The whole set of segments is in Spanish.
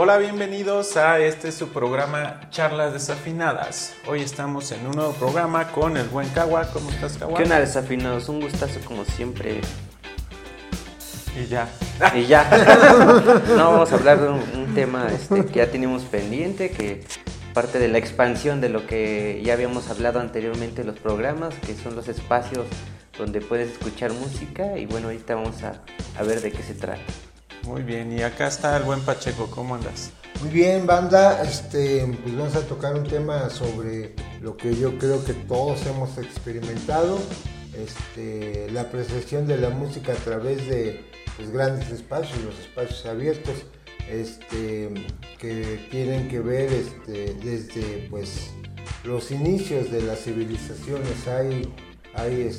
Hola, bienvenidos a su programa Charlas Desafinadas. Hoy estamos en un nuevo programa con el buen Cagua. ¿Cómo estás, Cagua? ¿Qué onda, desafinados? Un gustazo como siempre. Y ya. No, vamos a hablar de un tema que ya teníamos pendiente, que parte de la expansión de lo que ya habíamos hablado anteriormente en los programas, que son los espacios donde puedes escuchar música. Y bueno, ahorita vamos a ver de qué se trata. Muy bien, y acá está el buen Pacheco. ¿Cómo andas? Muy bien, banda, pues vamos a tocar un tema sobre lo que yo creo que todos hemos experimentado, la apreciación de la música a través de grandes espacios, los espacios abiertos, que tienen que ver desde pues los inicios de las civilizaciones. Hay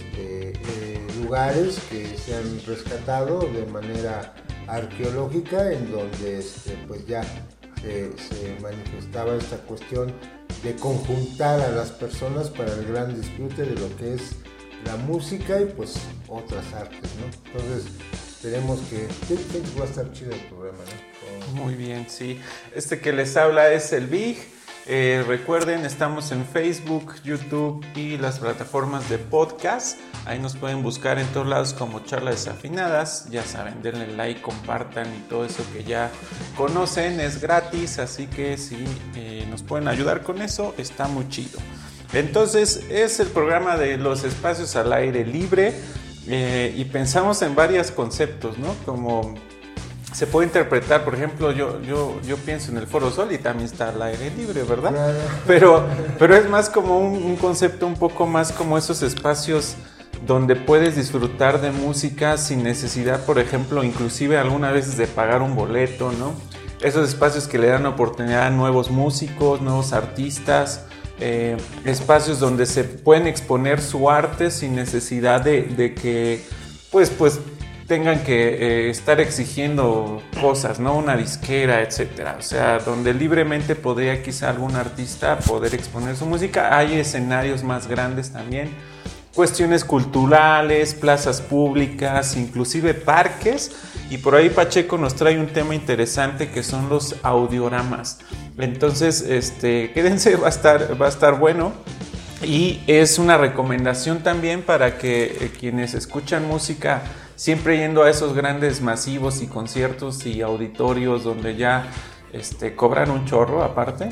lugares que se han rescatado de manera arqueológica, en donde pues ya se manifestaba esta cuestión de conjuntar a las personas para el gran disfrute de lo que es la música y pues otras artes, ¿no? Entonces tenemos que va a estar chido el programa, ¿no? Muy bien, sí. Que les habla es el Big. Recuerden, estamos en Facebook, YouTube y las plataformas de podcast. Ahí nos pueden buscar en todos lados como Charlas Desafinadas. Ya saben, denle like, compartan y todo eso que ya conocen. Es gratis, así que si nos pueden ayudar con eso, está muy chido. Entonces, es el programa de los espacios al aire libre, y pensamos en varios conceptos, ¿no? Como se puede interpretar, por ejemplo, yo pienso en el Foro Sol y también está al aire libre, ¿verdad? Pero es más como un concepto un poco más como esos espacios donde puedes disfrutar de música sin necesidad, por ejemplo, inclusive algunas veces de pagar un boleto, ¿no? Esos espacios que le dan oportunidad a nuevos músicos, nuevos artistas, espacios donde se pueden exponer su arte sin necesidad de que pues tengan que estar exigiendo cosas, ¿no? Una disquera, etcétera. O sea, donde libremente podría quizá algún artista poder exponer su música. Hay escenarios más grandes también, cuestiones culturales, plazas públicas, inclusive parques. Y por ahí Pacheco nos trae un tema interesante que son los audioramas. Entonces, quédense, va a estar bueno. Y es una recomendación también para que quienes escuchan música, siempre yendo a esos grandes masivos y conciertos y auditorios donde ya cobran un chorro aparte,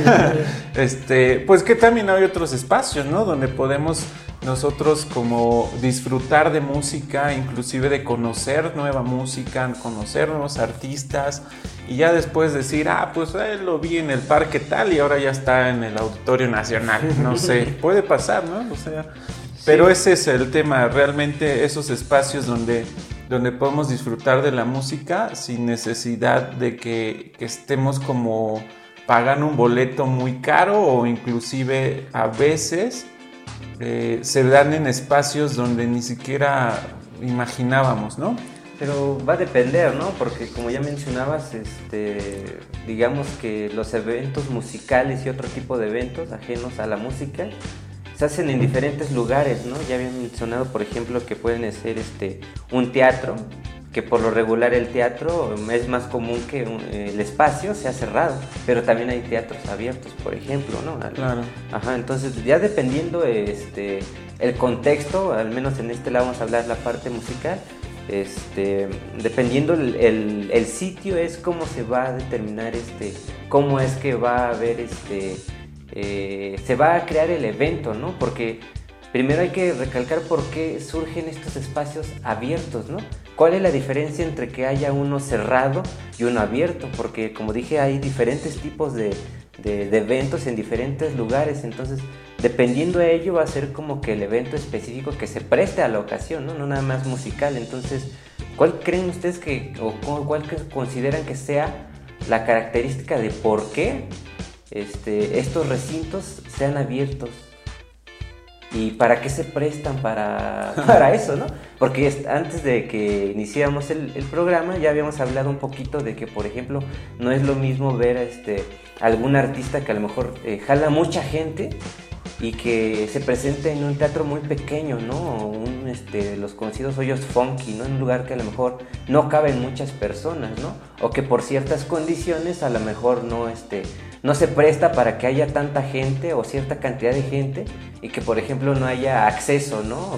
pues que también hay otros espacios, ¿no? Donde podemos nosotros como disfrutar de música, inclusive de conocer nueva música, conocer nuevos artistas, y ya después decir, pues lo vi en el parque tal y ahora ya está en el Auditorio Nacional, no sé, puede pasar, ¿no? O sea, pero sí. Ese es el tema, realmente esos espacios donde podemos disfrutar de la música sin necesidad de que estemos como pagando un boleto muy caro, o inclusive a veces se dan en espacios donde ni siquiera imaginábamos, ¿no? Pero va a depender, ¿no? Porque como ya mencionabas, digamos que los eventos musicales y otro tipo de eventos ajenos a la música se hacen en diferentes lugares, ¿no? Ya habían mencionado, por ejemplo, que pueden ser un teatro, que por lo regular el teatro es más común que el espacio sea cerrado, pero también hay teatros abiertos, por ejemplo, ¿no? Claro. Ajá, entonces ya dependiendo el contexto, al menos en lado vamos a hablar la parte musical, dependiendo el sitio es cómo se va a determinar cómo es que va a haber se va a crear el evento, ¿no? Porque primero hay que recalcar por qué surgen estos espacios abiertos, ¿no? ¿Cuál es la diferencia entre que haya uno cerrado y uno abierto? Porque, como dije, hay diferentes tipos de eventos en diferentes lugares. Entonces, dependiendo de ello, va a ser como que el evento específico que se preste a la ocasión, ¿no? No nada más musical. Entonces, ¿cuál creen ustedes cuál consideran que sea la característica de por qué estos recintos sean abiertos? ¿Y para qué se prestan para eso, no? Porque antes de que iniciáramos el programa ya habíamos hablado un poquito de que, por ejemplo, no es lo mismo ver algún artista que a lo mejor jala mucha gente y que se presente en un teatro muy pequeño, ¿no? O un los conocidos hoyos funky, ¿no? En un lugar que a lo mejor no caben muchas personas, ¿no? O que por ciertas condiciones a lo mejor no se presta para que haya tanta gente o cierta cantidad de gente y que por ejemplo no haya acceso, ¿no?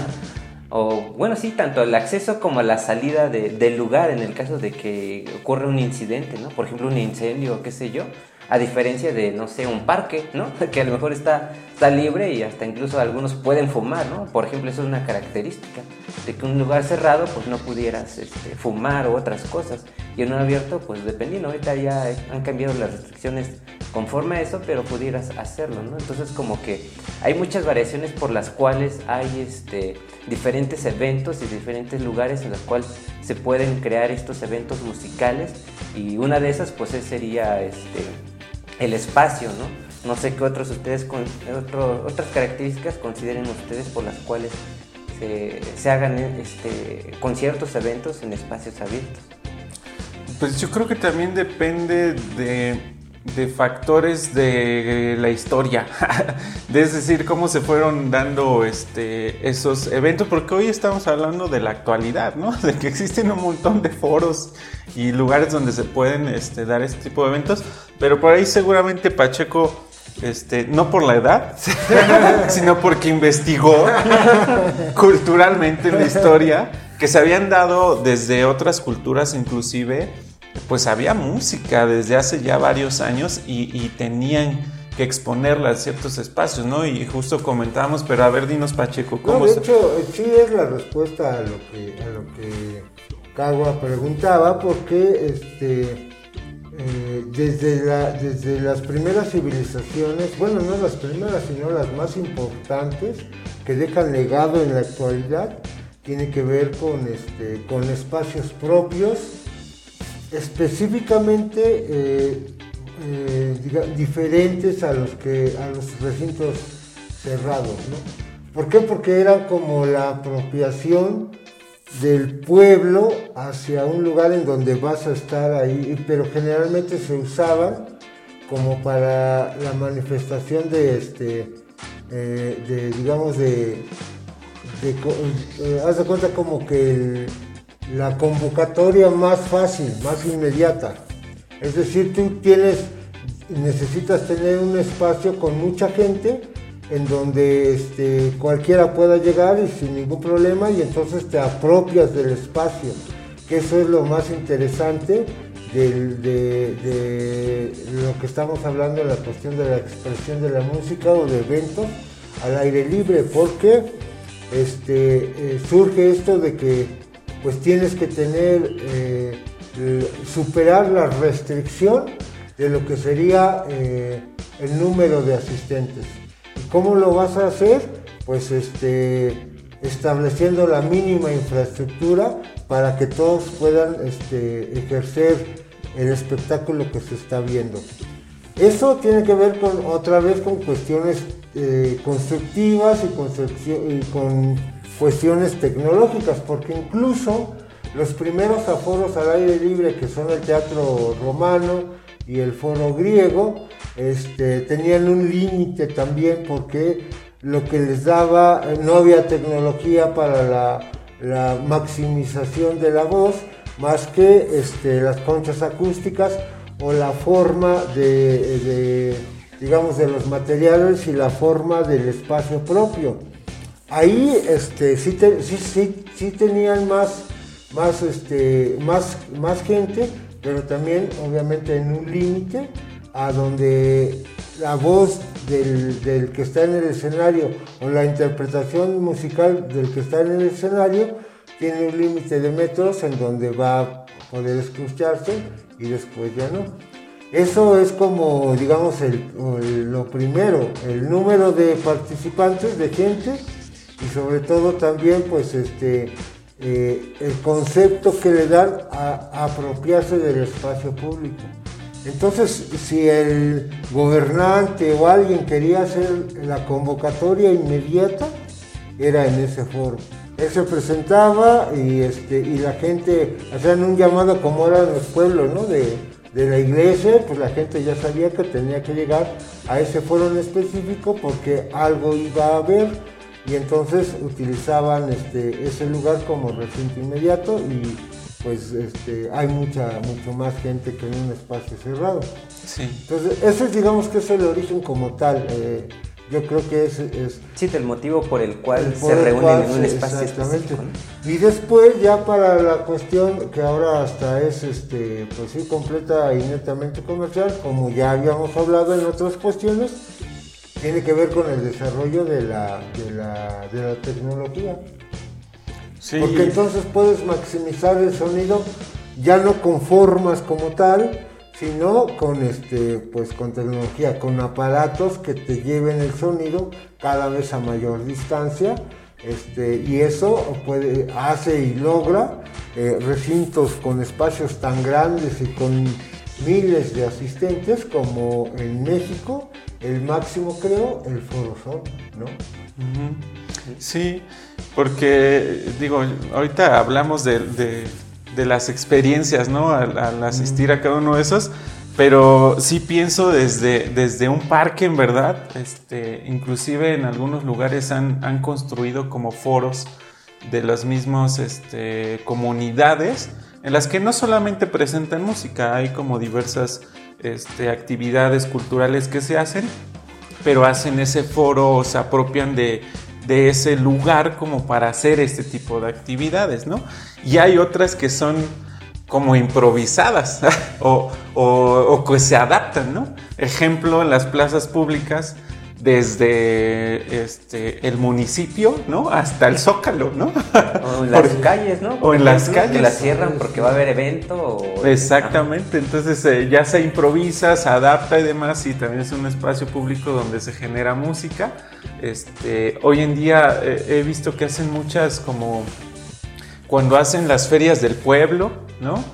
Tanto el acceso como la salida del lugar en el caso de que ocurra un incidente, ¿no? Por ejemplo un incendio o qué sé yo, a diferencia de, no sé, un parque, ¿no? Que a lo mejor está libre y hasta incluso algunos pueden fumar, ¿no? Por ejemplo, eso es una característica de que un lugar cerrado pues no pudieras fumar o otras cosas, y en un abierto pues dependiendo, ahorita ya han cambiado las restricciones conforme a eso, pero pudieras hacerlo, ¿no? Entonces como que hay muchas variaciones por las cuales hay diferentes eventos y diferentes lugares en los cuales se pueden crear estos eventos musicales, y una de esas pues sería el espacio, ¿no? No sé qué otras características consideren ustedes por las cuales se hagan conciertos, eventos en espacios abiertos. Pues yo creo que también depende de factores de la historia, es decir, cómo se fueron dando esos eventos, porque hoy estamos hablando de la actualidad, ¿no? De que existen un montón de foros y lugares donde se pueden dar este tipo de eventos, pero por ahí seguramente Pacheco, no por la edad, sino porque investigó culturalmente en la historia que se habían dado desde otras culturas, inclusive pues había música desde hace ya varios años y tenían que exponerla a ciertos espacios, ¿no? Y justo comentábamos, pero a ver, dinos Pacheco, ¿cómo de hecho, sí es la respuesta a lo que Cagua preguntaba, porque desde las primeras civilizaciones, bueno, no las primeras, sino las más importantes, que dejan legado en la actualidad, tiene que ver con espacios propios, específicamente diferentes a los recintos cerrados, ¿no? ¿Por qué? Porque era como la apropiación del pueblo hacia un lugar en donde vas a estar ahí, pero generalmente se usaban como para la manifestación haz de cuenta como que la convocatoria más fácil, más inmediata. Es decir, tú necesitas tener un espacio con mucha gente en donde cualquiera pueda llegar y sin ningún problema, y entonces te apropias del espacio, que eso es lo más interesante de lo que estamos hablando en la cuestión de la expresión de la música o de eventos al aire libre, porque surge esto de que pues tienes que superar la restricción de lo que sería el número de asistentes. ¿Y cómo lo vas a hacer? Pues estableciendo la mínima infraestructura para que todos puedan ejercer el espectáculo que se está viendo. Eso tiene que ver otra vez con cuestiones constructivas y con cuestiones tecnológicas, porque incluso los primeros aforos al aire libre, que son el teatro romano y el foro griego, tenían un límite también, porque lo que les daba, no había tecnología para la maximización de la voz, más que las conchas acústicas o la forma de los materiales y la forma del espacio propio. Ahí sí tenían más gente, pero también obviamente en un límite a donde la voz del que está en el escenario o la interpretación musical del que está en el escenario tiene un límite de metros en donde va a poder escucharse y después ya no. Eso es como, digamos, lo primero, el número de participantes, de gente, y sobre todo también pues el concepto que le dan a apropiarse del espacio público. Entonces, si el gobernante o alguien quería hacer la convocatoria inmediata, era en ese foro. Él se presentaba y la gente hacían un llamado, como eran los pueblos, ¿no? de la iglesia, pues la gente ya sabía que tenía que llegar a ese foro en específico porque algo iba a haber. y entonces utilizaban ese lugar como recinto inmediato y pues hay mucho más gente que en un espacio cerrado. Sí. Entonces ese digamos que es el origen como tal. Yo creo que es sí, el motivo por el cual se reúnen en un espacio exactamente específico, ¿no? Y después ya para la cuestión que ahora hasta es pues sí, completa y netamente comercial, como ya habíamos hablado en otras cuestiones, tiene que ver con el desarrollo de la tecnología. Sí. Porque entonces puedes maximizar el sonido ya no con formas como tal, sino con pues con tecnología, con aparatos que te lleven el sonido cada vez a mayor distancia, y eso hace y logra recintos con espacios tan grandes y con miles de asistentes como en México, el máximo creo, el Foro Sol, ¿no? Uh-huh. Sí, porque digo, ahorita hablamos de las experiencias, ¿no? Al asistir a cada uno de esos, pero sí pienso desde un parque, en verdad, inclusive en algunos lugares han construido como foros de las mismas comunidades en las que no solamente presentan música, hay como diversas actividades culturales que se hacen, pero hacen ese foro o se apropian de ese lugar como para hacer este tipo de actividades, ¿no? Y hay otras que son como improvisadas o que se adaptan, ¿no? Ejemplo, en las plazas públicas, desde el municipio, ¿no? Hasta el Zócalo, ¿no? O en las calles, ¿no? O en las calles. Que las cierran porque va a haber evento. Exactamente, entonces ya se improvisa, se adapta y demás, y también es un espacio público donde se genera música. Hoy en día he visto que hacen muchas como cuando hacen las ferias del pueblo, ¿no?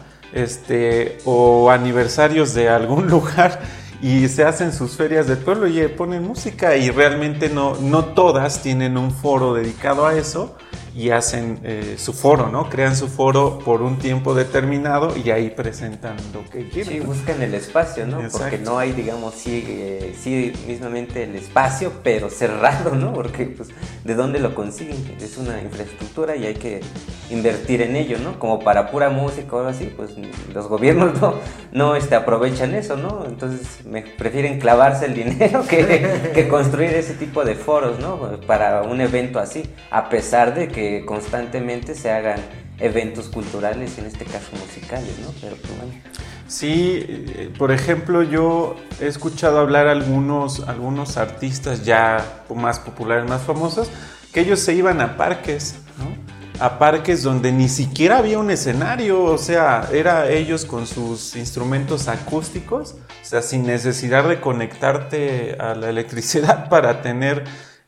O aniversarios de algún lugar, y se hacen sus ferias del pueblo y ponen música, y realmente no todas tienen un foro dedicado a eso, y hacen su foro, ¿no? Crean su foro por un tiempo determinado y ahí presentan lo que quieren. Sí, buscan el espacio, ¿no? Exacto. Porque no hay, digamos, sí mismamente el espacio, pero cerrado, ¿no? Porque, pues, ¿de dónde lo consiguen? Es una infraestructura y hay que invertir en ello, ¿no? Como para pura música o algo así, pues los gobiernos no aprovechan eso, ¿no? Entonces prefieren clavarse el dinero que construir ese tipo de foros, ¿no? Para un evento así, a pesar de que constantemente se hagan eventos culturales, en este caso musicales, ¿no? Pero pues bueno. Sí, por ejemplo, yo he escuchado hablar algunos artistas ya más populares, más famosos, que ellos se iban a parques, ¿no? A parques donde ni siquiera había un escenario, o sea, era ellos con sus instrumentos acústicos, o sea, sin necesidad de conectarte a la electricidad para tener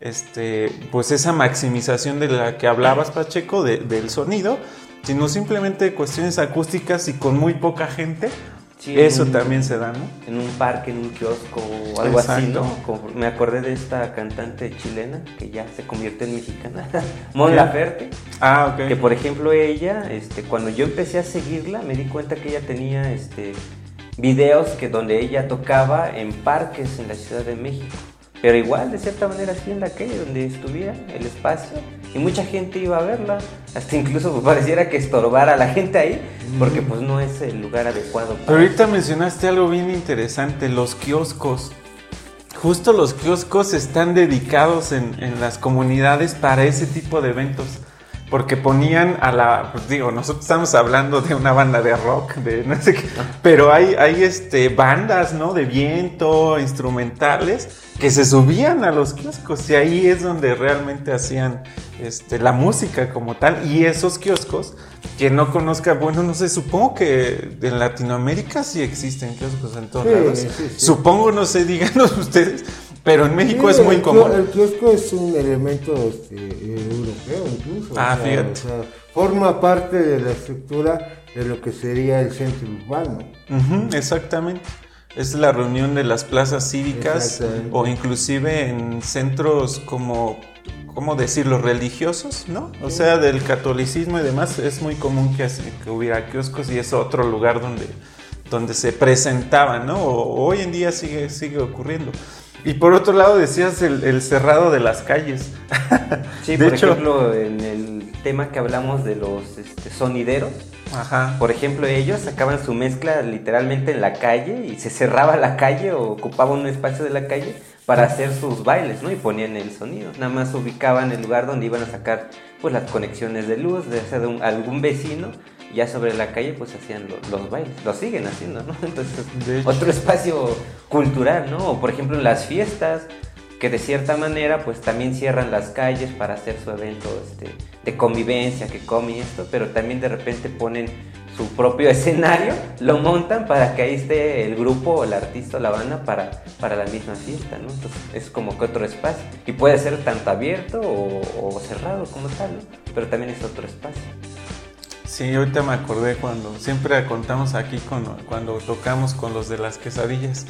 pues esa maximización de la que hablabas, Pacheco, del sonido, sino simplemente cuestiones acústicas y con muy poca gente. Sí, eso también se da, ¿no? En un parque, en un kiosco o algo así, ¿no? Me acordé de esta cantante chilena que ya se convierte en mexicana, Mon Laferte. Ah, ok. Que por ejemplo ella, cuando yo empecé a seguirla, me di cuenta que ella tenía videos donde ella tocaba en parques en la Ciudad de México. Pero igual, de cierta manera, así en la calle, donde estuviera el espacio, y mucha gente iba a verla, hasta incluso pareciera que estorbara a la gente ahí, porque pues no es el lugar adecuado. Pero ahorita mencionaste algo bien interesante, los kioscos. Justo los kioscos están dedicados en las comunidades para ese tipo de eventos. Porque ponían pues digo, nosotros estamos hablando de una banda de rock, de no sé qué, pero hay bandas, ¿no? De viento, instrumentales, que se subían a los kioscos, y ahí es donde realmente hacían la música como tal. Y esos kioscos, que no conozca, bueno, no sé, supongo que en Latinoamérica sí existen kioscos en todos lados. Sí. Supongo, no sé, díganos ustedes. Pero en México es muy común. El kiosco es un elemento europeo incluso. Fíjate. O sea, forma parte de la estructura de lo que sería el centro urbano. Exactamente. Es la reunión de las plazas cívicas o inclusive en centros como, ¿cómo decirlo?, religiosos, ¿no? O sea, del catolicismo y demás, es muy común que hubiera kioscos, y es otro lugar donde se presentaban, ¿no? Hoy en día sigue ocurriendo. Y por otro lado decías el cerrado de las calles. Sí, de por hecho, ejemplo, en el tema que hablamos de los sonideros, ajá. por ejemplo, ellos sacaban su mezcla literalmente en la calle y se cerraba la calle o ocupaban un espacio de la calle para hacer sus bailes, ¿no? Y ponían el sonido. Nada más ubicaban el lugar donde iban a sacar pues las conexiones de luz de algún vecino. Ya sobre la calle pues hacían los bailes, lo siguen haciendo, ¿no? Entonces otro espacio cultural, ¿no? O por ejemplo en las fiestas, que de cierta manera pues también cierran las calles para hacer su evento de convivencia, que come y esto, pero también de repente ponen su propio escenario, lo montan para que ahí esté el grupo o el artista o la banda para la misma fiesta, ¿no? Entonces es como que otro espacio, y puede ser tanto abierto o cerrado como tal, ¿no? Pero también es otro espacio. Sí, ahorita me acordé cuando siempre contamos aquí cuando tocamos con los de las quesadillas.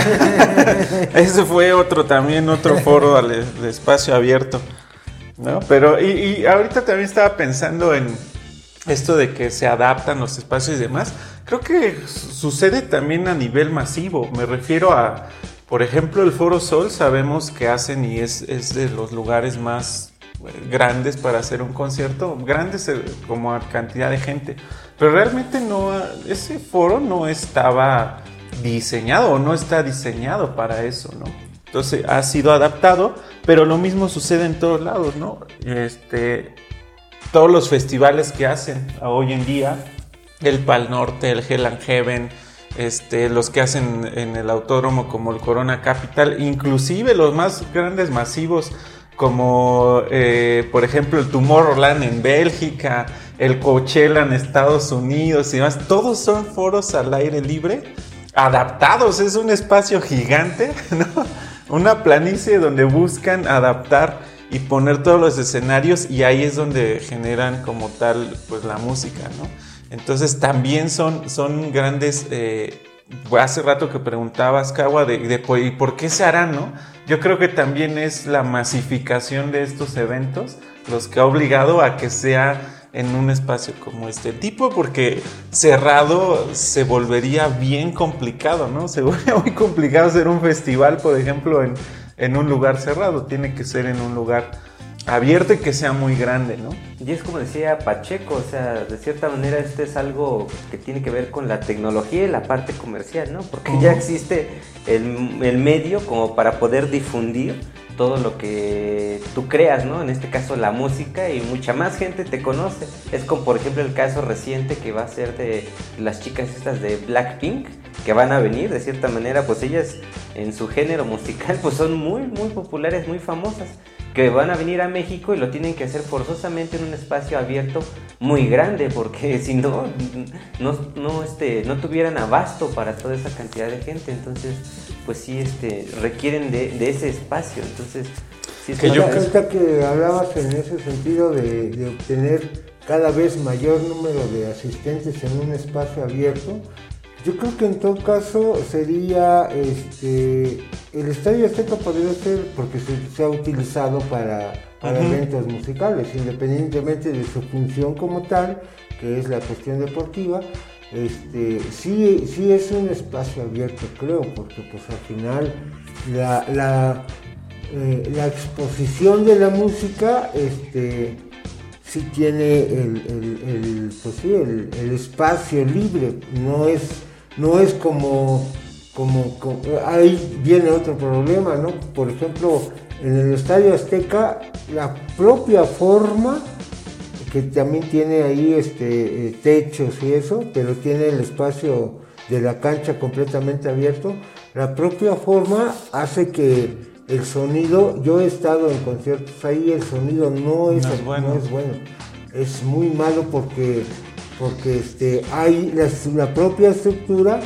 Ese fue otro foro de espacio abierto, ¿no? Pero y ahorita también estaba pensando en esto de que se adaptan los espacios y demás. Creo que sucede también a nivel masivo. Me refiero a, por ejemplo, el Foro Sol. Sabemos que hacen y es de los lugares más grandes para hacer un concierto, grandes como a cantidad de gente, pero realmente ese foro no estaba diseñado o no está diseñado para eso, ¿no? Entonces ha sido adaptado, pero lo mismo sucede en todos lados, ¿no? Todos los festivales que hacen hoy en día, el Pal Norte, el Hell and Heaven, los que hacen en el autódromo como el Corona Capital, inclusive los más grandes masivos como por ejemplo el Tomorrowland en Bélgica, el Coachella en Estados Unidos y demás, todos son foros al aire libre, adaptados, es un espacio gigante, ¿no? Una planicie donde buscan adaptar y poner todos los escenarios, y ahí es donde generan como tal pues la música, ¿no? Entonces también son grandes, hace rato que preguntabas, Kawa, ¿y por qué se harán, no? Yo creo que también es la masificación de estos eventos los que ha obligado a que sea en un espacio como este tipo, porque cerrado se volvería bien complicado, ¿no? Se volvería muy complicado hacer un festival, por ejemplo, en un lugar cerrado. Tiene que ser en un lugar abierto y que sea muy grande, ¿no? Y es como decía Pacheco, o sea, de cierta manera es algo que tiene que ver con la tecnología y la parte comercial, ¿no? Porque ya existe el medio como para poder difundir todo lo que tú creas, ¿no? En este caso la música, y mucha más gente te conoce. Es como por ejemplo el caso reciente que va a ser de las chicas estas de Blackpink, que van a venir, de cierta manera, pues ellas en su género musical pues son muy, muy populares, muy famosas, que van a venir a México y lo tienen que hacer forzosamente en un espacio abierto muy grande, porque si no tuvieran abasto para toda esa cantidad de gente. Entonces pues sí requieren de ese espacio. Entonces sí, que yo creo que hablabas en ese sentido de obtener cada vez mayor número de asistentes en un espacio abierto. Yo creo que en todo caso sería el Estadio Azteca podría ser, porque se ha utilizado para eventos musicales, independientemente de su función como tal, que es la cuestión deportiva. Sí es un espacio abierto, creo, porque pues al final la exposición de la música sí tiene el espacio libre, no es como ahí viene otro problema, ¿no? Por ejemplo, en el Estadio Azteca, la propia forma, que también tiene ahí techos y eso, pero tiene el espacio de la cancha completamente abierto, la propia forma hace que el sonido, yo he estado en conciertos ahí, el sonido no es bueno, es muy malo porque hay la propia estructura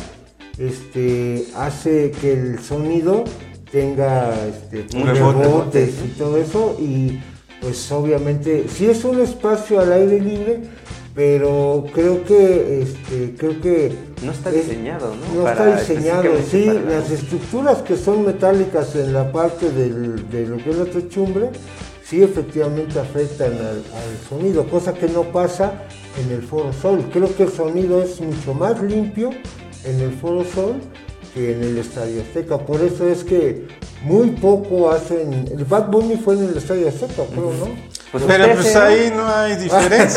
hace que el sonido tenga rebotes y todo eso, y pues obviamente sí es un espacio al aire libre, pero creo que no está diseñado, ¿no? No está diseñado, sí, las estructuras que son metálicas en la parte de lo que es la techumbre, sí efectivamente afectan al sonido, cosa que no pasa en el Foro Sol. Creo que el sonido es mucho más limpio en el Foro Sol que en el Estadio Azteca. Por eso es que muy poco hacen. El Bad Bunny fue en el Estadio Azteca, creo, ¿no? Pues pero usted, pues ¿no? ahí no hay diferencia.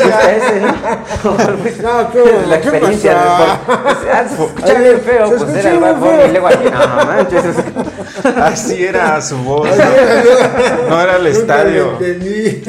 No, La experiencia se escucha bien feo, pues era el Bad Bunny y luego aquí, no manches. Así era su voz, no era el estadio. Nunca lo entendí.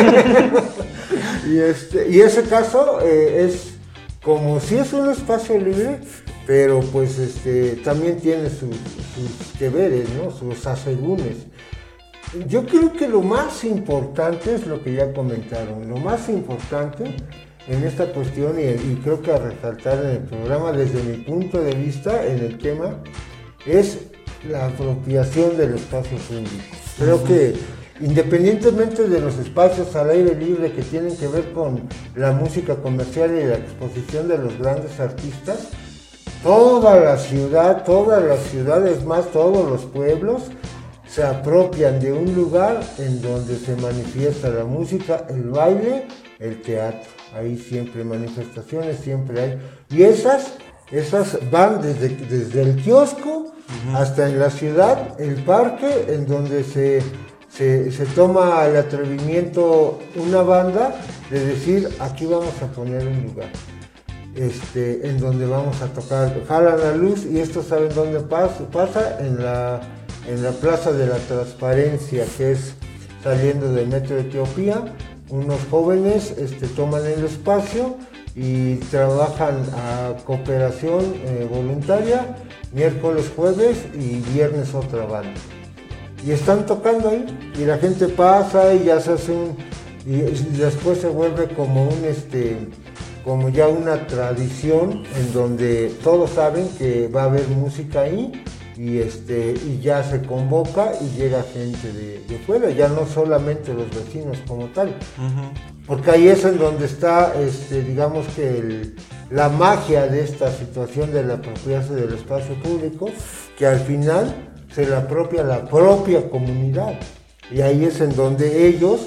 Y ese caso es como si es un espacio libre, pero pues también tiene sus que veres, ¿no? Sus asegúnes. Yo creo que lo más importante es lo que ya comentaron. Lo más importante en esta cuestión, y creo que a resaltar en el programa desde mi punto de vista en el tema, es la apropiación del espacio público. Creo que independientemente de los espacios al aire libre que tienen que ver con la música comercial y la exposición de los grandes artistas, toda la ciudad, todas las ciudades más, todos los pueblos se apropian de un lugar en donde se manifiesta la música, el baile, el teatro. Ahí siempre hay manifestaciones, siempre hay. Y esas van desde el kiosco hasta en la ciudad, el parque, en donde se toma el atrevimiento una banda de decir, aquí vamos a poner un lugar. En donde vamos a tocar, jalan la luz, y esto saben dónde pasa en la Plaza de la Transparencia, que es saliendo del Metro de Etiopía. Unos jóvenes toman el espacio y trabajan a cooperación voluntaria, miércoles, jueves y viernes otra banda. Y están tocando ahí, y la gente pasa y ya se hace y después se vuelve como como ya una tradición en donde todos saben que va a haber música ahí, y ya se convoca y llega gente de fuera, ya no solamente los vecinos como tal. Porque ahí es en donde está, digamos que la magia de esta situación de la apropiarse del espacio público, que al final se la apropia la propia comunidad. Y ahí es en donde ellos,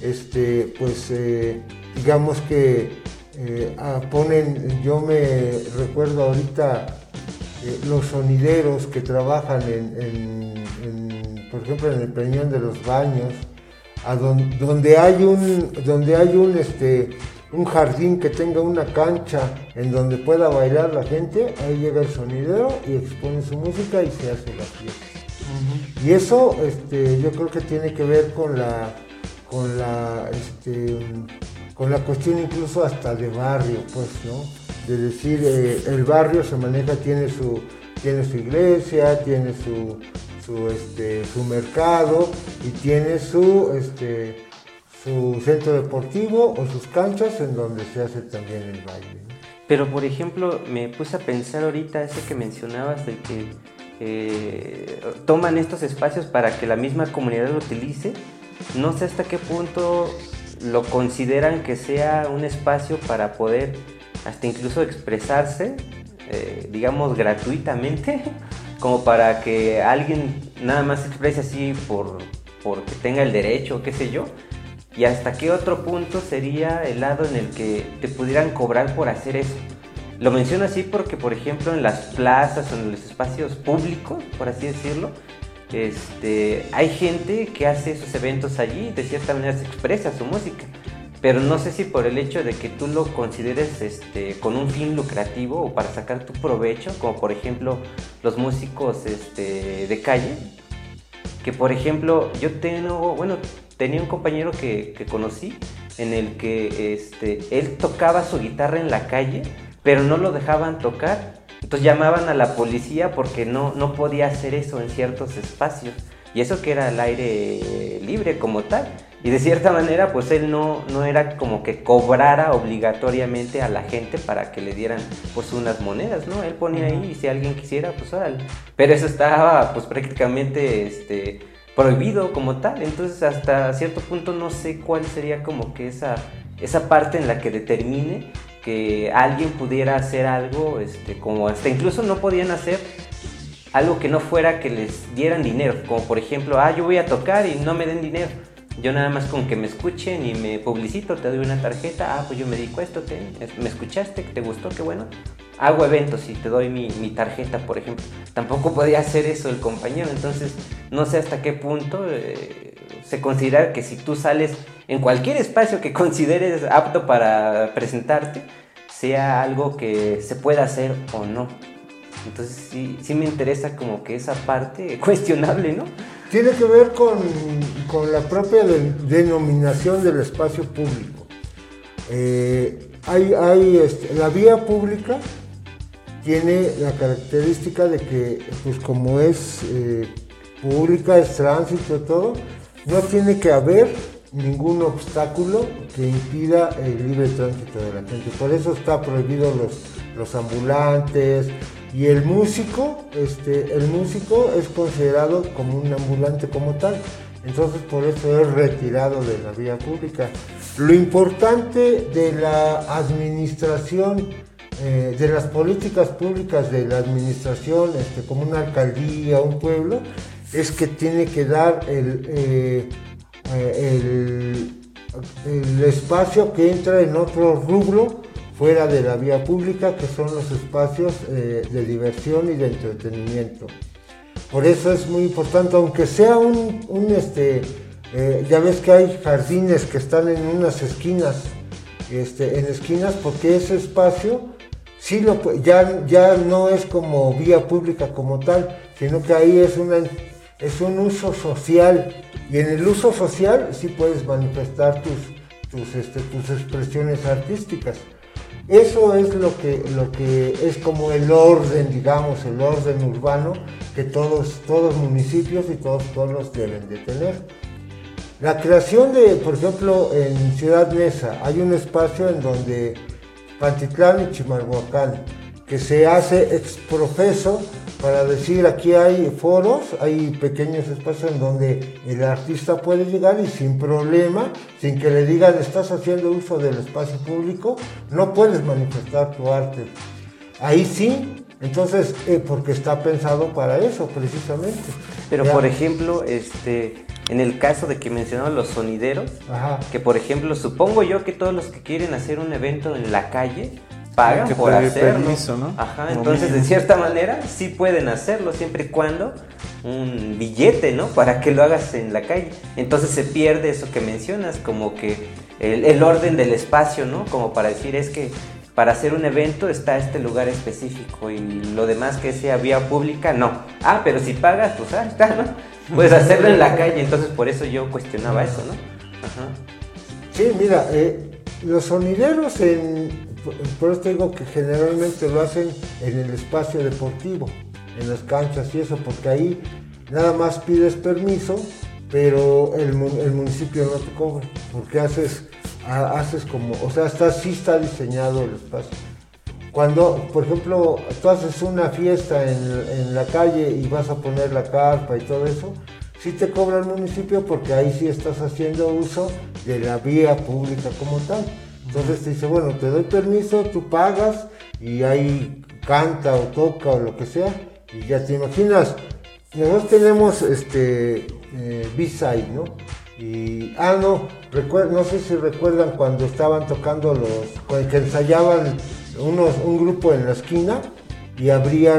digamos que ponen, yo me recuerdo ahorita los sonideros que trabajan por ejemplo, en el Peñón de los Baños, donde hay un jardín que tenga una cancha en donde pueda bailar la gente, ahí llega el sonidero y expone su música y se hace la fiesta. Y eso yo creo que tiene que ver con la cuestión incluso hasta de barrio, pues, ¿no? De decir, el barrio se maneja, tiene su iglesia, tiene su mercado y tiene su centro deportivo o sus canchas en donde se hace también el baile, ¿no? Pero por ejemplo, me puse a pensar ahorita ese que mencionabas de que toman estos espacios para que la misma comunidad lo utilice. No sé hasta qué punto lo consideran que sea un espacio para poder hasta incluso expresarse, digamos, gratuitamente, como para que alguien nada más se exprese así porque tenga el derecho, qué sé yo. Y hasta qué otro punto sería el lado en el que te pudieran cobrar por hacer eso. Lo menciono así porque, por ejemplo, en las plazas o en los espacios públicos, por así decirlo, hay gente que hace esos eventos allí y de cierta manera se expresa su música. Pero no sé si por el hecho de que tú lo consideres con un fin lucrativo o para sacar tu provecho, como por ejemplo los músicos de calle, que por ejemplo yo tenía un compañero que conocí en el que él tocaba su guitarra en la calle, pero no lo dejaban tocar, entonces llamaban a la policía porque no podía hacer eso en ciertos espacios, y eso que era al aire libre como tal. Y de cierta manera, pues él no era como que cobrara obligatoriamente a la gente para que le dieran pues unas monedas, ¿no? Él ponía ahí y si alguien quisiera, pues órale. Pero eso estaba pues prácticamente prohibido como tal. Entonces hasta cierto punto no sé cuál sería como que esa parte en la que determine que alguien pudiera hacer algo, como hasta incluso no podían hacer algo que no fuera que les dieran dinero. Como por ejemplo, yo voy a tocar y no me den dinero. Yo nada más con que me escuchen y me publicito, te doy una tarjeta, pues yo me dedico a esto, me escuchaste, te gustó, qué bueno. hago eventos y te doy mi tarjeta, por ejemplo. Tampoco podía hacer eso el compañero, entonces no sé hasta qué punto se considera que si tú sales en cualquier espacio que consideres apto para presentarte, sea algo que se pueda hacer o no. Entonces sí me interesa como que esa parte cuestionable, ¿no? Tiene que ver con la propia denominación del espacio público. La vía pública tiene la característica de que, pues como es pública, es tránsito, todo, no tiene que haber ningún obstáculo que impida el libre tránsito de la gente. Por eso está prohibido los ambulantes, y el músico es considerado como un ambulante como tal. Entonces por eso es retirado de la vía pública. Lo importante de la administración, de las políticas públicas de la administración, como una alcaldía, un pueblo, es que tiene que dar el espacio que entra en otro rubro fuera de la vía pública, que son los espacios de diversión y de entretenimiento. Por eso es muy importante, aunque sea ya ves que hay jardines que están en unas esquinas, porque ese espacio sí ya no es como vía pública como tal, sino que ahí es un uso social, y en el uso social sí puedes manifestar tus expresiones artísticas. Eso es lo que es como el orden, digamos, el orden urbano que todos municipios y todos pueblos deben de tener. La creación por ejemplo, en Ciudad Neza hay un espacio en donde Pantitlán y Chimalhuacán, que se hace exprofeso para decir, aquí hay foros, hay pequeños espacios en donde el artista puede llegar y sin problema, sin que le digan estás haciendo uso del espacio público, no puedes manifestar tu arte. Ahí sí, entonces, porque está pensado para eso precisamente. Pero por ejemplo, en el caso de que mencionaban los sonideros, ajá, que por ejemplo, supongo yo que todos los que quieren hacer un evento en la calle pagan por hacerlo. Permiso, ¿no? Ajá, entonces de cierta manera sí pueden hacerlo siempre y cuando un billete, ¿no? Para que lo hagas en la calle. Entonces se pierde eso que mencionas, como que el orden del espacio, ¿no? Como para decir, es que para hacer un evento está este lugar específico y lo demás que sea vía pública, no. Ah, pero si pagas, pues está, ¿no? Puedes hacerlo en la calle, entonces por eso yo cuestionaba eso, ¿no? Ajá. Sí, mira, los sonideros por eso te digo que generalmente lo hacen en el espacio deportivo, en las canchas y eso, porque ahí nada más pides permiso, pero el municipio no te cobra, porque haces como, o sea, sí está diseñado el espacio. Cuando, por ejemplo, tú haces una fiesta en la calle y vas a poner la carpa y todo eso, sí te cobra el municipio porque ahí sí estás haciendo uso de la vía pública como tal. Entonces te dice, bueno, te doy permiso, tú pagas y ahí canta o toca o lo que sea, y ya te imaginas. Nosotros tenemos B-side, ¿no? Y, no sé si recuerdan cuando estaban tocando que ensayaban un grupo en la esquina y abría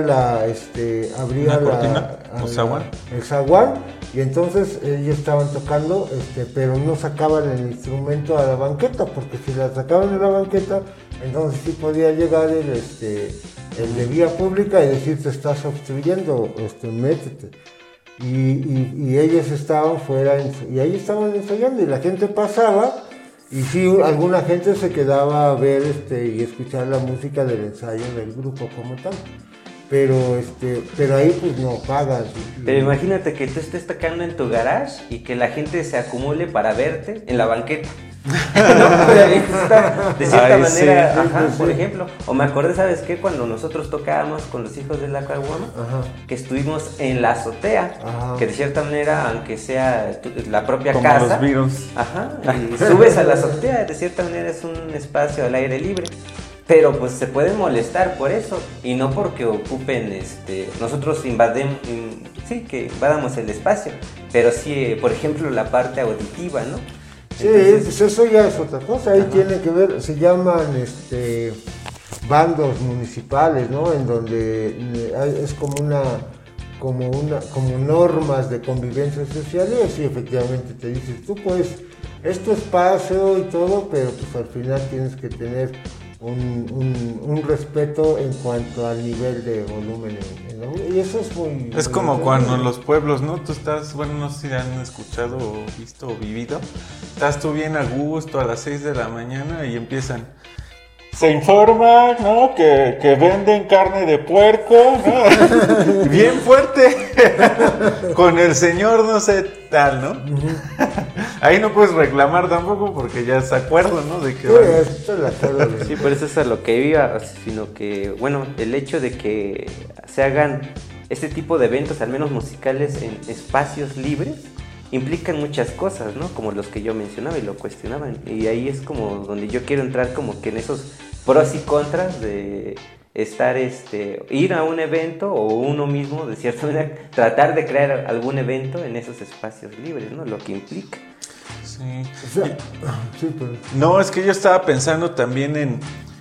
el zaguán, y entonces ellos estaban tocando, pero no sacaban el instrumento a la banqueta, porque si la sacaban de la banqueta, entonces sí podía llegar el de vía pública y decir te estás obstruyendo, métete. Y ellos estaban fuera y ahí estaban ensayando y la gente pasaba y sí, alguna gente se quedaba a ver y escuchar la música del ensayo del grupo como tal, pero ahí pues no pagas. Pero imagínate que tú estés tocando en tu garage y que la gente se acumule para verte en la banqueta. ¿No? De cierta manera, sí, ajá, sí. Por ejemplo, o me acordé, ¿sabes qué? Cuando nosotros tocábamos con los hijos de la Caguama, ajá, que estuvimos en la azotea, ajá, que de cierta manera, aunque sea la propia como casa, los Beatles, ajá, y subes a la azotea, de cierta manera es un espacio al aire libre. Pero pues se pueden molestar por eso y no porque ocupen, nosotros que invadamos el espacio, pero sí, por ejemplo, la parte auditiva, ¿no? Sí, entonces, pues eso ya es otra cosa, ahí ajá, tiene que ver, se llaman bandos municipales, ¿no? En donde es como normas de convivencia social, y así efectivamente te dices, tú pues, es tu espacio y todo, pero pues al final tienes que tener un respeto en cuanto al nivel de volumen y eso es muy... Es como cuando en los pueblos, ¿no? Tú estás, bueno, no sé si han escuchado o visto o vivido, estás tú bien a gusto a las 6 de la mañana y empiezan... Se informa, ¿no? Que venden carne de puerco, ¿no? Bien fuerte. Con el señor no sé tal, ¿no? Ahí no puedes reclamar tampoco porque ya es acuerdo, ¿no? De que sí, pero eso es a lo que iba, sino que, bueno, el hecho de que se hagan este tipo de eventos, al menos musicales, en espacios libres, implican muchas cosas, ¿no? Como los que yo mencionaba y lo cuestionaban. Y ahí es como donde yo quiero entrar como que en esos pros y contras de estar, ir a un evento o uno mismo, de cierta manera, tratar de crear algún evento en esos espacios libres, ¿no? Lo que implica. Sí. No, es que yo estaba pensando también en...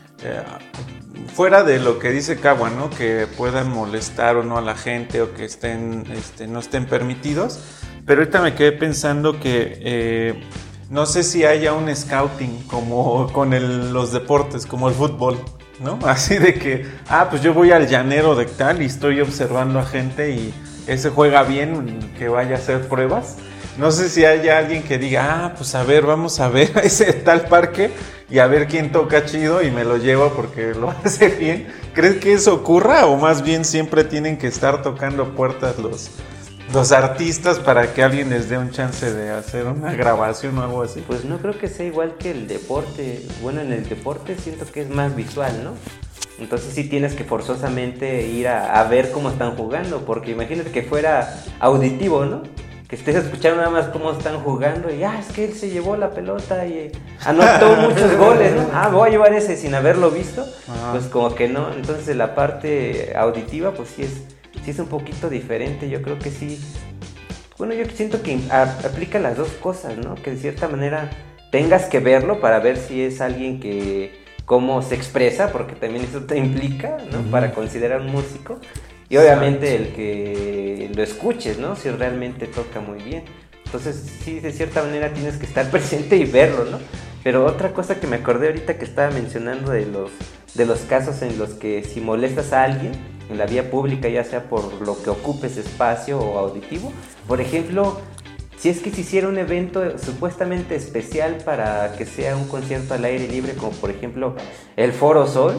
fuera de lo que dice Cagua, ¿no? Que puedan molestar o no a la gente o que no estén permitidos. Pero ahorita me quedé pensando que no sé si haya un scouting como con los deportes, como el fútbol, ¿no? Así de que, pues yo voy al llanero de tal y estoy observando a gente y ese juega bien, que vaya a hacer pruebas. No sé si haya alguien que diga, pues a ver, vamos a ver a ese tal parque y a ver quién toca chido y me lo llevo porque lo hace bien. ¿Crees que eso ocurra o más bien siempre tienen que estar tocando puertas los artistas para que alguien les dé un chance de hacer una grabación o algo así? Pues no creo que sea igual que el deporte. Bueno, en el deporte siento que es más visual, ¿no? Entonces sí tienes que forzosamente ir a ver cómo están jugando, porque imagínate que fuera auditivo, ¿no? Que estés escuchando nada más cómo están jugando y es que él se llevó la pelota y anotó muchos goles, ¿no? Voy a llevar ese sin haberlo visto. Pues como que no. Entonces la parte auditiva pues sí es un poquito diferente. Yo creo que sí. Bueno, yo siento que aplica las dos cosas, ¿no? Que de cierta manera tengas que verlo para ver si es alguien que cómo se expresa, porque también eso te implica, ¿no? Para considerar un músico. Y obviamente el que lo escuches, ¿no? Si realmente toca muy bien. Entonces sí, de cierta manera tienes que estar presente y verlo, ¿no? Pero otra cosa que me acordé ahorita que estaba mencionando de los casos en los que si molestas a alguien en la vía pública, ya sea por lo que ocupes espacio o auditivo, por ejemplo, si es que se hiciera un evento supuestamente especial para que sea un concierto al aire libre, como por ejemplo el Foro Sol,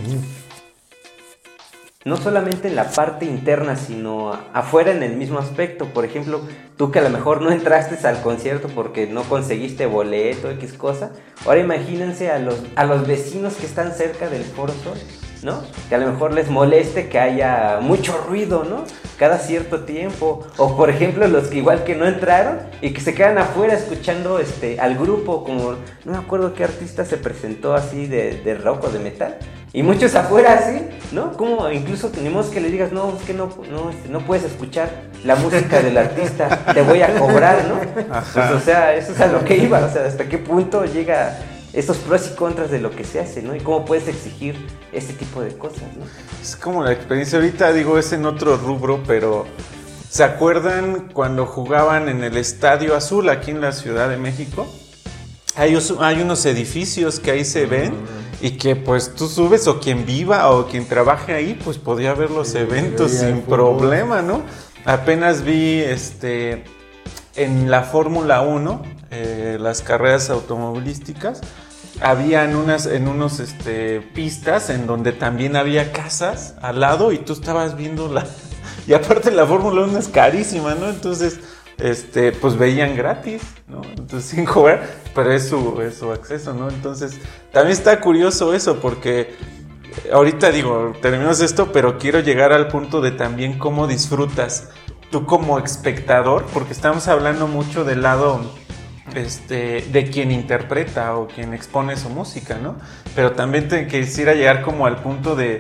no solamente en la parte interna, sino afuera en el mismo aspecto. Por ejemplo, tú que a lo mejor no entraste al concierto porque no conseguiste boleto, X cosa, ahora imagínense a los vecinos que están cerca del Foro Sol, ¿no? Que a lo mejor les moleste que haya mucho ruido, ¿no? Cada cierto tiempo. O por ejemplo los que igual que no entraron y que se quedan afuera escuchando al grupo, como no me acuerdo qué artista se presentó así de rock o de metal. Y muchos afuera así, ¿no? Como incluso tenemos que le digas, no, es que no puedes escuchar la música del artista, te voy a cobrar, ¿no? Pues, o sea, eso es a lo que iba, o sea, hasta qué punto llega esos pros y contras de lo que se hace, ¿no? Y cómo puedes exigir este tipo de cosas, ¿no? Es como la experiencia, ahorita digo, es en otro rubro, pero ¿se acuerdan cuando jugaban en el Estadio Azul aquí en la Ciudad de México? Hay unos edificios que ahí se ven y que pues tú subes o quien viva o quien trabaje ahí pues podía ver los eventos sin problema, ¿no? Apenas vi en la Fórmula 1, las carreras automovilísticas, habían en unos pistas en donde también había casas al lado y tú estabas viendo y aparte la Fórmula 1 es carísima, ¿no? Entonces pues veían gratis, ¿no? Entonces sin cobrar, pero es su acceso, ¿no? Entonces también está curioso eso, porque ahorita digo, terminamos esto, pero quiero llegar al punto de también cómo disfrutas tú como espectador, porque estamos hablando mucho del lado de quien interpreta o quien expone su música, ¿no? Pero también quisiera llegar como al punto de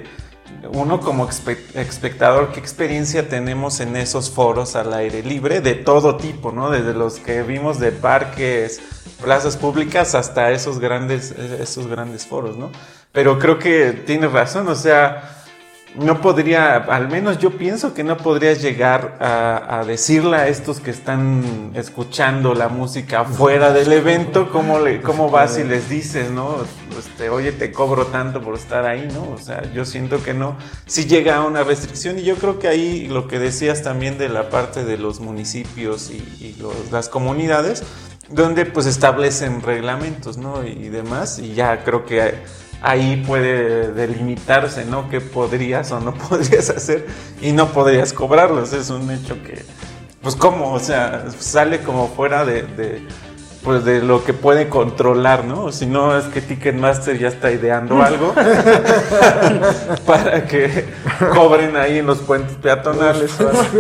uno como espectador, ¿qué experiencia tenemos en esos foros al aire libre? De todo tipo, ¿no? Desde los que vimos de parques, plazas públicas, hasta esos grandes foros, ¿no? Pero creo que tienes razón, o sea, no podría, al menos yo pienso que no podrías llegar a decirle a estos que están escuchando la música fuera del evento cómo vas y les dices, ¿no? Oye, te cobro tanto por estar ahí, ¿no? O sea, yo siento que no, sí llega a una restricción, y yo creo que ahí lo que decías también de la parte de los municipios y las comunidades, donde pues establecen reglamentos, ¿no? Y demás, y ya creo que ahí puede delimitarse, ¿no? ¿Qué podrías o no podrías hacer y no podrías cobrarlos? Es un hecho que, pues, ¿cómo? O sea, sale como fuera pues de lo que puede controlar, ¿no? Si no, es que Ticketmaster ya está ideando algo para que cobren ahí en los puentes peatonales.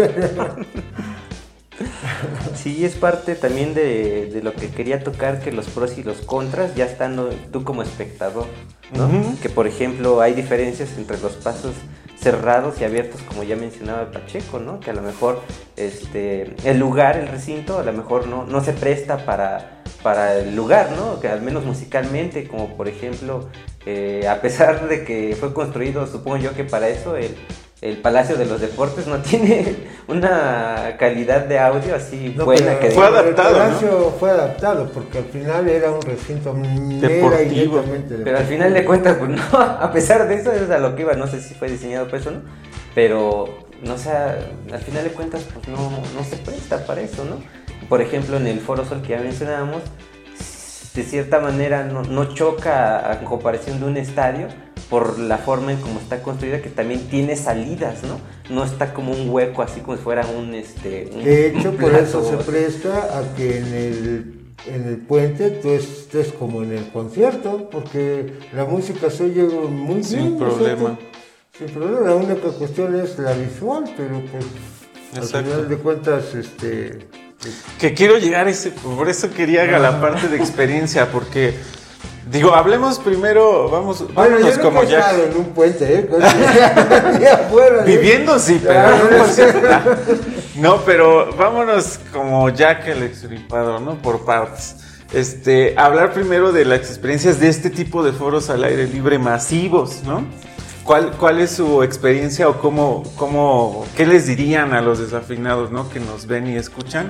Sí, es parte también de lo que quería tocar, que los pros y los contras, ya estando tú como espectador, ¿no? Uh-huh. Que por ejemplo hay diferencias entre los pasos cerrados y abiertos, como ya mencionaba Pacheco, ¿no? Que a lo mejor el lugar, el recinto, a lo mejor no se presta para el lugar, ¿no? Que al menos musicalmente, como por ejemplo, a pesar de que fue construido, supongo yo que para eso, el Palacio de los Deportes no tiene una calidad de audio así buena. Que fue adaptado, el Palacio, ¿no? Fue adaptado porque al final era un recinto deportivo. Pero al final de cuentas, pues no, a pesar de eso, es a lo que iba, no sé si fue diseñado para eso, ¿no? Pero, no, o sea, al final de cuentas, pues no se presta para eso, ¿no? Por ejemplo, en el Foro Sol que ya mencionábamos, de cierta manera no choca a comparación de un estadio, por la forma en cómo está construida, que también tiene salidas, ¿no? No está como un hueco, así como si fuera un de hecho, por eso se presta a que en el puente tú estés como en el concierto, porque la música se oye muy bien. Sin problema. Sin problema, la única cuestión es la visual, pero pues exacto. Al final de cuentas, que quiero llegar a ese, por eso quería la parte de experiencia, porque digo, hablemos primero, vámonos como ya. En un puente, viviendo sí, pero no, pero vámonos como Jack el Extripador, ¿no? Por partes. Hablar primero de las experiencias de este tipo de foros al aire libre masivos, ¿no? ¿Cuál es su experiencia o qué les dirían a los desafinados, ¿no? Que nos ven y escuchan?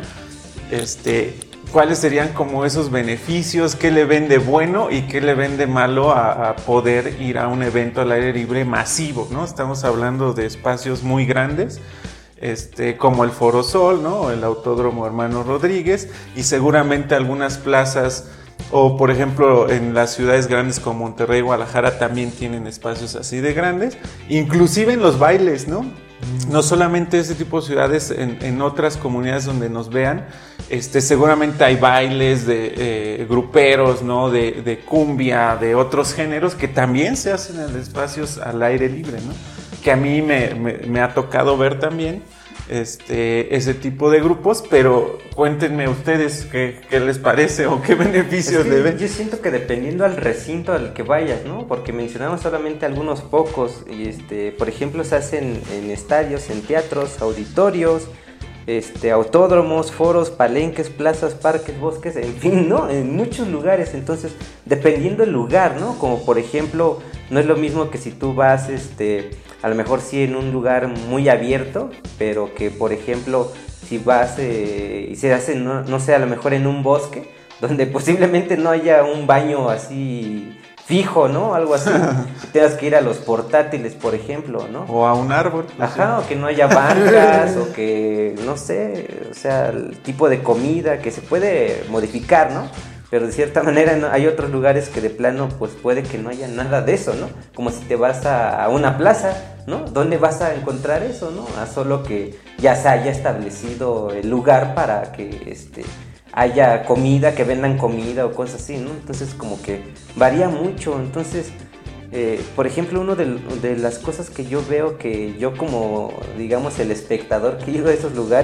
¿Cuáles serían como esos beneficios? ¿Qué le ven de bueno y qué le ven de malo a poder ir a un evento al aire libre masivo, ¿no? Estamos hablando de espacios muy grandes, como el Foro Sol, ¿no? El Autódromo Hermano Rodríguez, y seguramente algunas plazas, o por ejemplo en las ciudades grandes como Monterrey, Guadalajara, también tienen espacios así de grandes, inclusive en los bailes, ¿no? No solamente ese tipo de ciudades, en otras comunidades donde nos vean, seguramente hay bailes de gruperos, ¿no? De cumbia, de otros géneros que también se hacen en espacios al aire libre, ¿no? Que a mí me ha tocado ver también ese tipo de grupos, pero cuéntenme ustedes qué les parece o qué beneficios le ven. Yo siento que dependiendo al recinto al que vayas, ¿no? Porque mencionamos solamente algunos pocos, y por ejemplo se hacen en estadios, en teatros, auditorios, autódromos, foros, palenques, plazas, parques, bosques, en fin, ¿no? En muchos lugares. Entonces, dependiendo del lugar, ¿no? Como por ejemplo, no es lo mismo que si tú vas, a lo mejor sí en un lugar muy abierto, pero que por ejemplo, si vas y se hace, no sé, a lo mejor en un bosque, donde posiblemente no haya un baño así fijo, ¿no? Algo así. Tengas que ir a los portátiles, por ejemplo, ¿no? O a un árbol. Ajá, o que no haya bancas, o que, no sé, o sea, el tipo de comida que se puede modificar, ¿no? Pero de cierta manera hay otros lugares que de plano pues puede que no haya nada de eso, ¿no? Como si te vas a una plaza, ¿no? ¿Dónde vas a encontrar eso, no? A solo que ya se haya establecido el lugar para que haya comida, que vendan comida o cosas así, ¿no? Entonces como que varía mucho. Entonces, por ejemplo, una de las cosas que yo veo, que yo como, digamos, el espectador que he ido a esos lugares,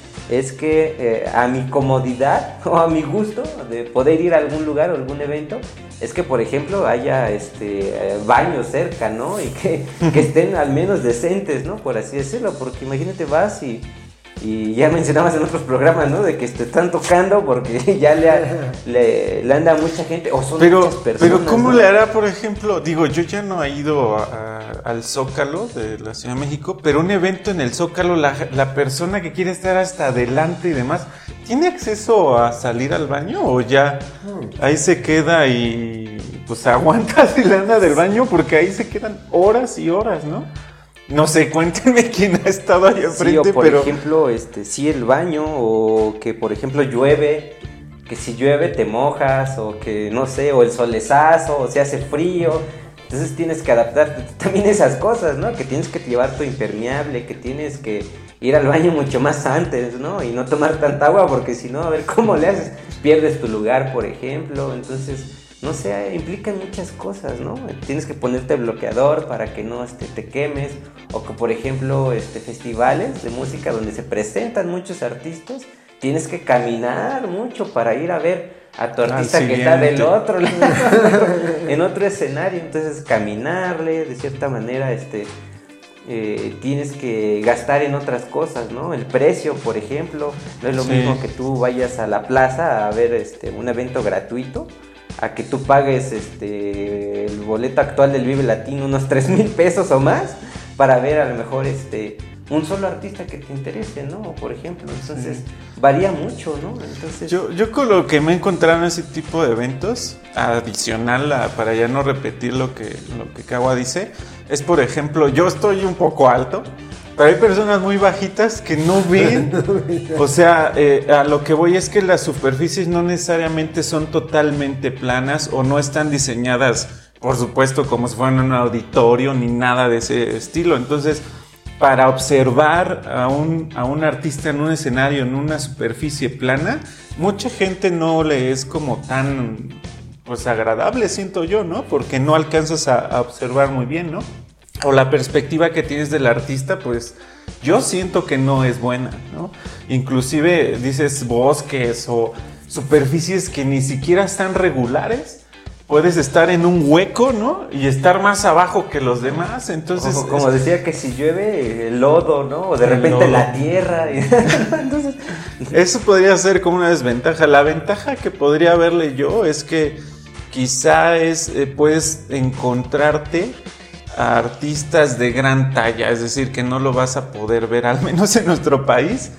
es que a mi comodidad o a mi gusto de poder ir a algún lugar o algún evento, es que por ejemplo haya baños cerca, ¿no? Y que estén al menos decentes, ¿no? Por así decirlo, porque imagínate vas y ya mencionabas en otros programas, ¿no? De que te están tocando porque ya le anda mucha gente o son muchas personas. Pero ¿cómo ¿no? le hará, por ejemplo? Digo, yo ya no he ido al Zócalo de la Ciudad de México, pero un evento en el Zócalo, la persona que quiere estar hasta adelante y demás, ¿tiene acceso a salir al baño o ya ahí se queda y pues aguanta si le anda del baño? Porque ahí se quedan horas y horas, ¿no? No sé, cuéntenme quién ha estado ahí enfrente, sí, o por ejemplo, sí el baño, o que por ejemplo llueve, que si llueve te mojas, o que no sé, o el solezazo, o se hace frío, entonces tienes que adaptarte también a esas cosas, ¿no? Que tienes que llevar tu impermeable, que tienes que ir al baño mucho más antes, ¿no? Y no tomar tanta agua, porque si no, a ver cómo le haces, pierdes tu lugar, por ejemplo, entonces... No sé, implican muchas cosas, ¿no? Tienes que ponerte bloqueador para que no te quemes. O que, por ejemplo, festivales de música donde se presentan muchos artistas, tienes que caminar mucho para ir a ver a tu artista que está del otro lado, en otro escenario. Entonces, caminarle, de cierta manera, tienes que gastar en otras cosas, ¿no? El precio, por ejemplo, no es lo mismo que tú vayas a la plaza a ver un evento gratuito, a que tú pagues el boleto actual del Vive Latino unos 3,000 pesos o más para ver a lo mejor un solo artista que te interese, ¿no? Por ejemplo, entonces varía mucho, ¿no? Entonces yo con lo que me he encontrado en ese tipo de eventos, adicional para ya no repetir lo que Kawa dice, es por ejemplo, yo estoy un poco alto, pero hay personas muy bajitas que no ven, o sea, a lo que voy es que las superficies no necesariamente son totalmente planas o no están diseñadas, por supuesto, como si fueran un auditorio ni nada de ese estilo. Entonces, para observar a un artista en un escenario, en una superficie plana, mucha gente no le es como tan, pues, agradable, siento yo, ¿no? Porque no alcanzas a observar muy bien, ¿no? O la perspectiva que tienes del artista, pues yo siento que no es buena, ¿no? Inclusive dices bosques o superficies que ni siquiera están regulares, puedes estar en un hueco, ¿no? Y estar más abajo que los demás, entonces... Como decía que si llueve, el lodo, ¿no? O de repente la tierra. Entonces... Eso podría ser como una desventaja. La ventaja que podría verle yo es que quizá puedes encontrarte a artistas de gran talla, es decir, que no lo vas a poder ver, al menos en nuestro país,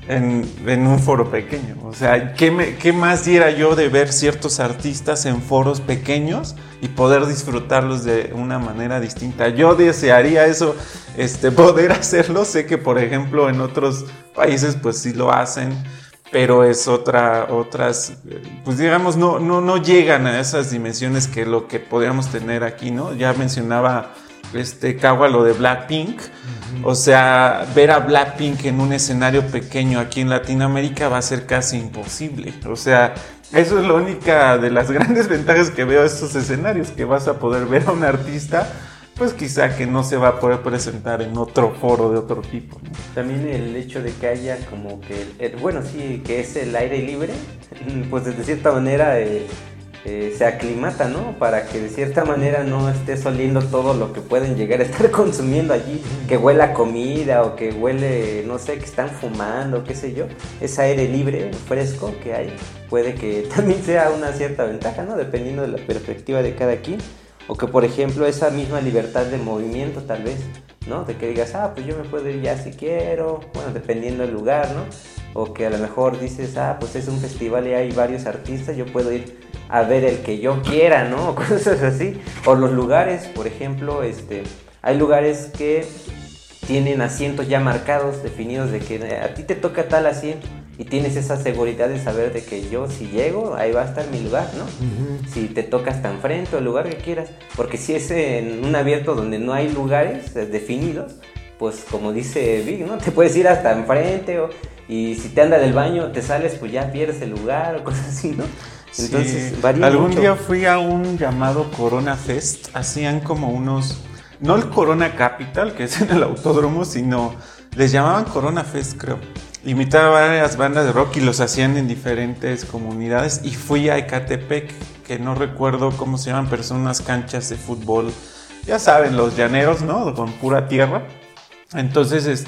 en un foro pequeño. O sea, ¿qué más diera yo de ver ciertos artistas en foros pequeños y poder disfrutarlos de una manera distinta? Yo desearía eso, poder hacerlo. Sé que, por ejemplo, en otros países pues sí lo hacen, pero es otras, pues digamos, no llegan a esas dimensiones que lo que podríamos tener aquí, ¿no? Ya mencionaba Kawa lo de Blackpink. O sea, ver a Blackpink en un escenario pequeño aquí en Latinoamérica va a ser casi imposible. O sea, eso es la única de las grandes ventajas que veo de estos escenarios, que vas a poder ver a un artista, pues quizá que no se va a poder presentar en otro foro de otro tipo, ¿no? También el hecho de que haya como que, bueno, sí, que es el aire libre, pues de cierta manera se aclimata, ¿no? Para que de cierta manera no estés oliendo todo lo que pueden llegar a estar consumiendo allí, que huela a comida o que huele, no sé, que están fumando, qué sé yo. Ese aire libre, fresco que hay, puede que también sea una cierta ventaja, ¿no? Dependiendo de la perspectiva de cada quien. O que, por ejemplo, esa misma libertad de movimiento, tal vez, ¿no? De que digas, pues yo me puedo ir ya si quiero, bueno, dependiendo del lugar, ¿no? O que a lo mejor dices, pues es un festival y hay varios artistas, yo puedo ir a ver el que yo quiera, ¿no? O cosas así. O los lugares, por ejemplo, hay lugares que tienen asientos ya marcados, definidos, de que a ti te toca tal asiento y tienes esa seguridad de saber de que yo, si llego, ahí va a estar mi lugar, ¿no? Si te toca hasta enfrente o el lugar que quieras, porque si es en un abierto donde no hay lugares definidos, pues como dice Vic, ¿no? Te puedes ir hasta enfrente y si te anda del baño, te sales, pues ya pierdes el lugar o cosas así, ¿no? Entonces, varía algún mucho. día fui a un llamado Corona Fest, hacían como unos, no el Corona Capital, que es en el autódromo, sino les llamaban Corona Fest, creo. Imitaba varias bandas de rock y los hacían en diferentes comunidades. Y fui a Ecatepec, que no recuerdo cómo se llaman, pero son unas canchas de fútbol. Ya saben, los llaneros, ¿no? Con pura tierra. Entonces,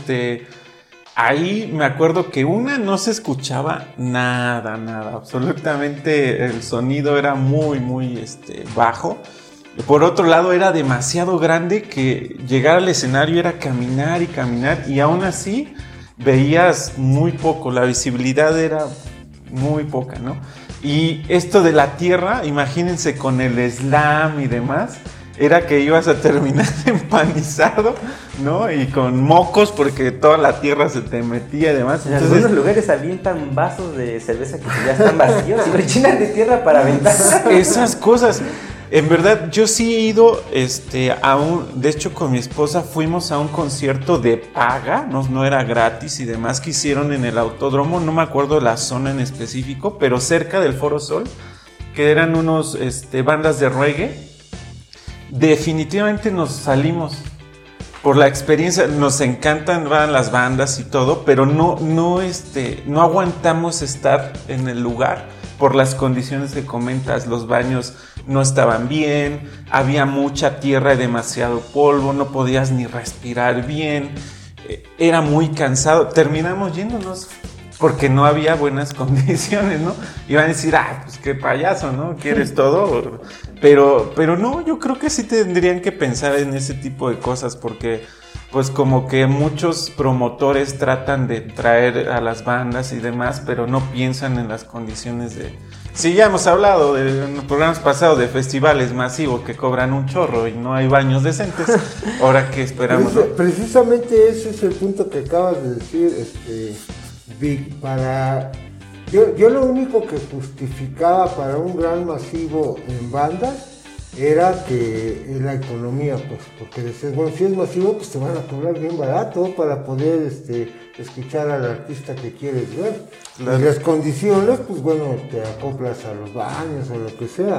ahí me acuerdo que no se escuchaba nada, absolutamente el sonido era muy, muy bajo. Por otro lado era demasiado grande que llegar al escenario era caminar y aún así veías muy poco, la visibilidad era muy poca, ¿no? Y esto de la tierra, imagínense con el slam y demás, era que ibas a terminar empanizado, ¿no? Y con mocos porque toda la tierra se te metía y demás. En algunos lugares avientan vasos de cerveza que ya están vacíos y lo llenan de tierra para aventar. Esas cosas. En verdad, yo sí he ido, de hecho con mi esposa fuimos a un concierto de paga, no era gratis y demás, que hicieron en el autódromo, no me acuerdo la zona en específico, pero cerca del Foro Sol, que eran unos bandas de reggae. Definitivamente nos salimos por la experiencia, nos encantan las bandas y todo, pero no aguantamos estar en el lugar por las condiciones que comentas. Los baños no estaban bien, había mucha tierra y demasiado polvo, no podías ni respirar bien, era muy cansado. Terminamos yéndonos porque no había buenas condiciones, ¿no? Iban a decir, pues qué payaso, ¿no? ¿Quieres todo? Pero no, yo creo que sí tendrían que pensar en ese tipo de cosas porque pues como que muchos promotores tratan de traer a las bandas y demás, pero no piensan en las condiciones de... Sí, ya hemos hablado en los programas pasados de festivales masivos que cobran un chorro y no hay baños decentes. Ahora, ¿qué esperamos? Precisamente ese es el punto que acabas de decir, Vic. Yo lo único que justificaba para un gran masivo en bandas era que la economía, pues, porque decías, bueno, si es masivo, pues te van a cobrar bien barato para poder escuchar al artista que quieres ver. Claro. Y las condiciones, pues bueno, te acoplas a los baños o lo que sea.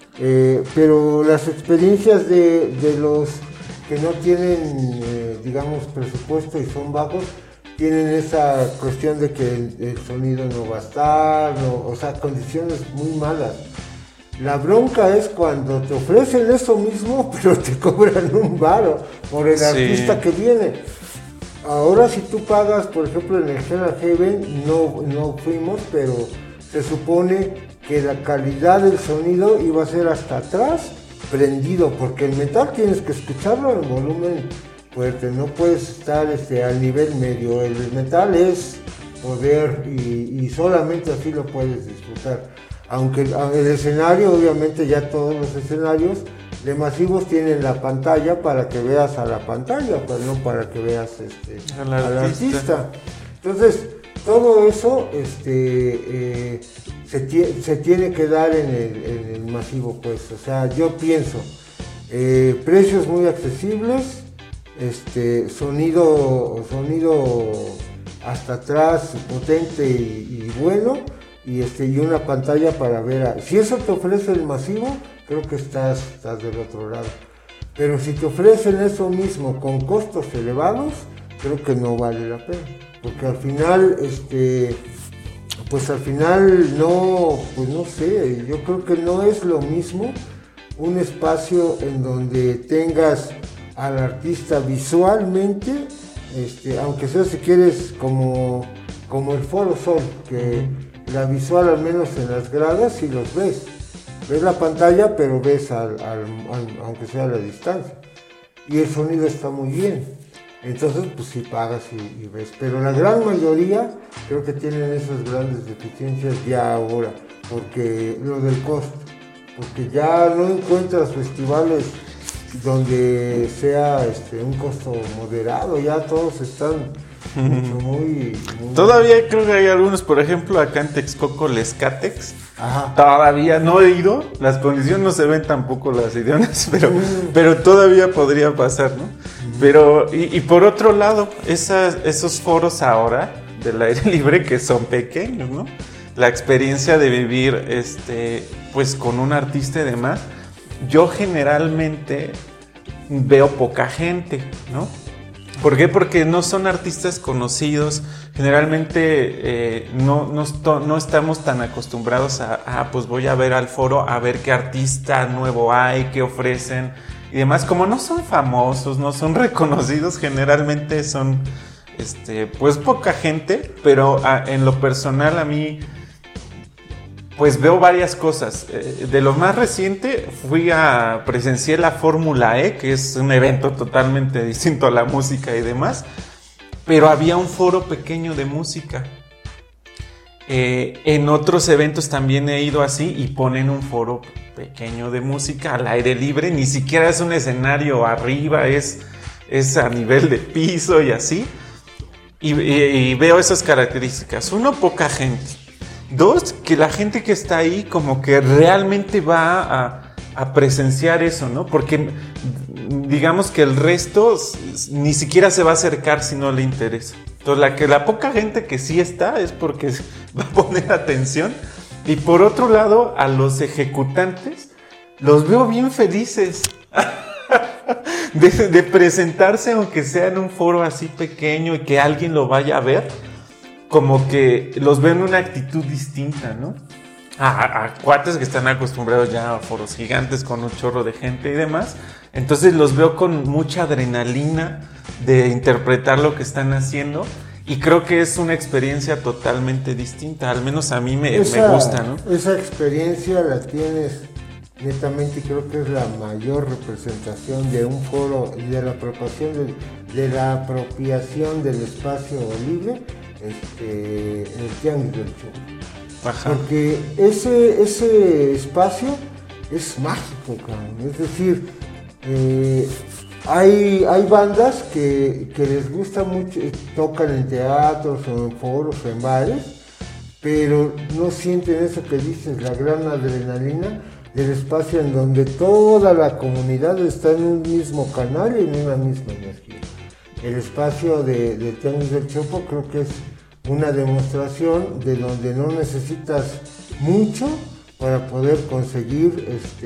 Pero las experiencias de los que no tienen, digamos, presupuesto y son bajos, tienen esa cuestión de que el sonido no va a estar, o sea, condiciones muy malas. La bronca es cuando te ofrecen eso mismo, pero te cobran un varo por el artista que viene. Ahora si tú pagas, por ejemplo en el Hell Heaven, no fuimos, pero se supone que la calidad del sonido iba a ser hasta atrás, prendido, porque el metal tienes que escucharlo en volumen fuerte, no puedes estar al nivel medio. El metal es poder y solamente así lo puedes disfrutar. Aunque el escenario, obviamente ya todos los escenarios de masivos tienen la pantalla para que veas a la pantalla, pues no para que veas al artista. Entonces, todo eso se tiene que dar en el masivo, pues. O sea, yo pienso, precios muy accesibles, sonido hasta atrás potente y bueno, y una pantalla para ver. Si eso te ofrece el masivo, creo que estás del otro lado. Pero si te ofrecen eso mismo con costos elevados, creo que no vale la pena. Porque al final, no sé, yo creo que no es lo mismo un espacio en donde tengas al artista visualmente, aunque sea si quieres como el Foro Sol, que la visual al menos en las gradas sí los ves la pantalla, pero ves aunque sea a la distancia, y el sonido está muy bien, entonces pues sí pagas y ves, pero la gran mayoría creo que tienen esas grandes deficiencias ya ahora, porque lo del costo, porque ya no encuentras festivales donde sea un costo moderado, ya todos están muy... Todavía creo que hay algunos, por ejemplo, acá en Texcoco, Lescatex. Ajá. Todavía no he ido, las condiciones no se ven tampoco las idiomas, pero todavía podría pasar, ¿no? Pero, y por otro lado, esos foros ahora del aire libre que son pequeños, ¿no? La experiencia de vivir, pues con un artista y demás, yo generalmente veo poca gente, ¿no? ¿Por qué? Porque no son artistas conocidos. Generalmente no estamos tan acostumbrados pues voy a ver al foro a ver qué artista nuevo hay, qué ofrecen y demás. Como no son famosos, no son reconocidos, generalmente son pues poca gente, pero en lo personal a mí pues veo varias cosas. De lo más reciente presencié la Fórmula E, que es un evento totalmente distinto a la música y demás, pero había un foro pequeño de música. En otros eventos también he ido así y ponen un foro pequeño de música al aire libre, ni siquiera es un escenario arriba, es a nivel de piso y así. Y veo esas características. Uno, poca gente. Dos, que la gente que está ahí como que realmente va a presenciar eso, ¿no? Porque digamos que el resto ni siquiera se va a acercar si no le interesa. Entonces la poca gente que sí está es porque va a poner atención. Y por otro lado, a los ejecutantes los veo bien felices de presentarse, aunque sea en un foro así pequeño y que alguien lo vaya a ver. Como que los veo en una actitud distinta, ¿no? A cuates que están acostumbrados ya a foros gigantes con un chorro de gente y demás. Entonces los veo con mucha adrenalina de interpretar lo que están haciendo. Y creo que es una experiencia totalmente distinta. Al menos a mí me gusta, ¿no? Esa experiencia la tienes netamente, y creo que es la mayor representación de un foro y de la apropiación del espacio libre. El Tianguis del Chopo. Ajá. Porque ese espacio es mágico, cabrón. Es decir, hay bandas que les gusta mucho, tocan en teatros o en foros o en bares, pero no sienten eso que dices, la gran adrenalina del espacio en donde toda la comunidad está en un mismo canal y en una misma energía. El espacio de Tianguis del Chopo creo que es una demostración de donde no necesitas mucho para poder conseguir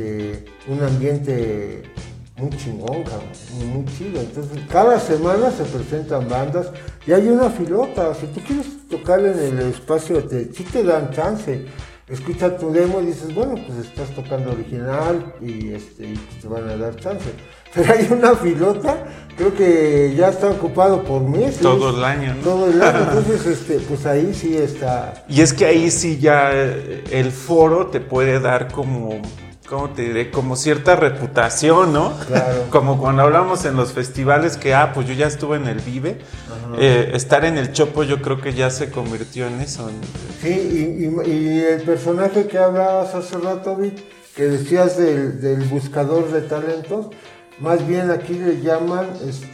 un ambiente muy chingón, cabrón, muy chido. Entonces, cada semana se presentan bandas y hay una filota. Si tú quieres tocar en el espacio, sí te dan chance. Escucha tu demo y dices, bueno, pues estás tocando original y te van a dar chance. Pero hay una filota, creo que ya está ocupado por meses. Todo el año, ¿no? Todo el año, entonces pues ahí sí está. Y es que ahí sí ya el foro te puede dar como, ¿cómo te diré? Como cierta reputación, ¿no? Claro. Como cuando hablamos en los festivales que, pues yo ya estuve en el Vive. Estar en el Chopo yo creo que ya se convirtió en eso. Sí, y el personaje que hablabas hace rato, Vic, que decías del buscador de talentos, más bien aquí le llaman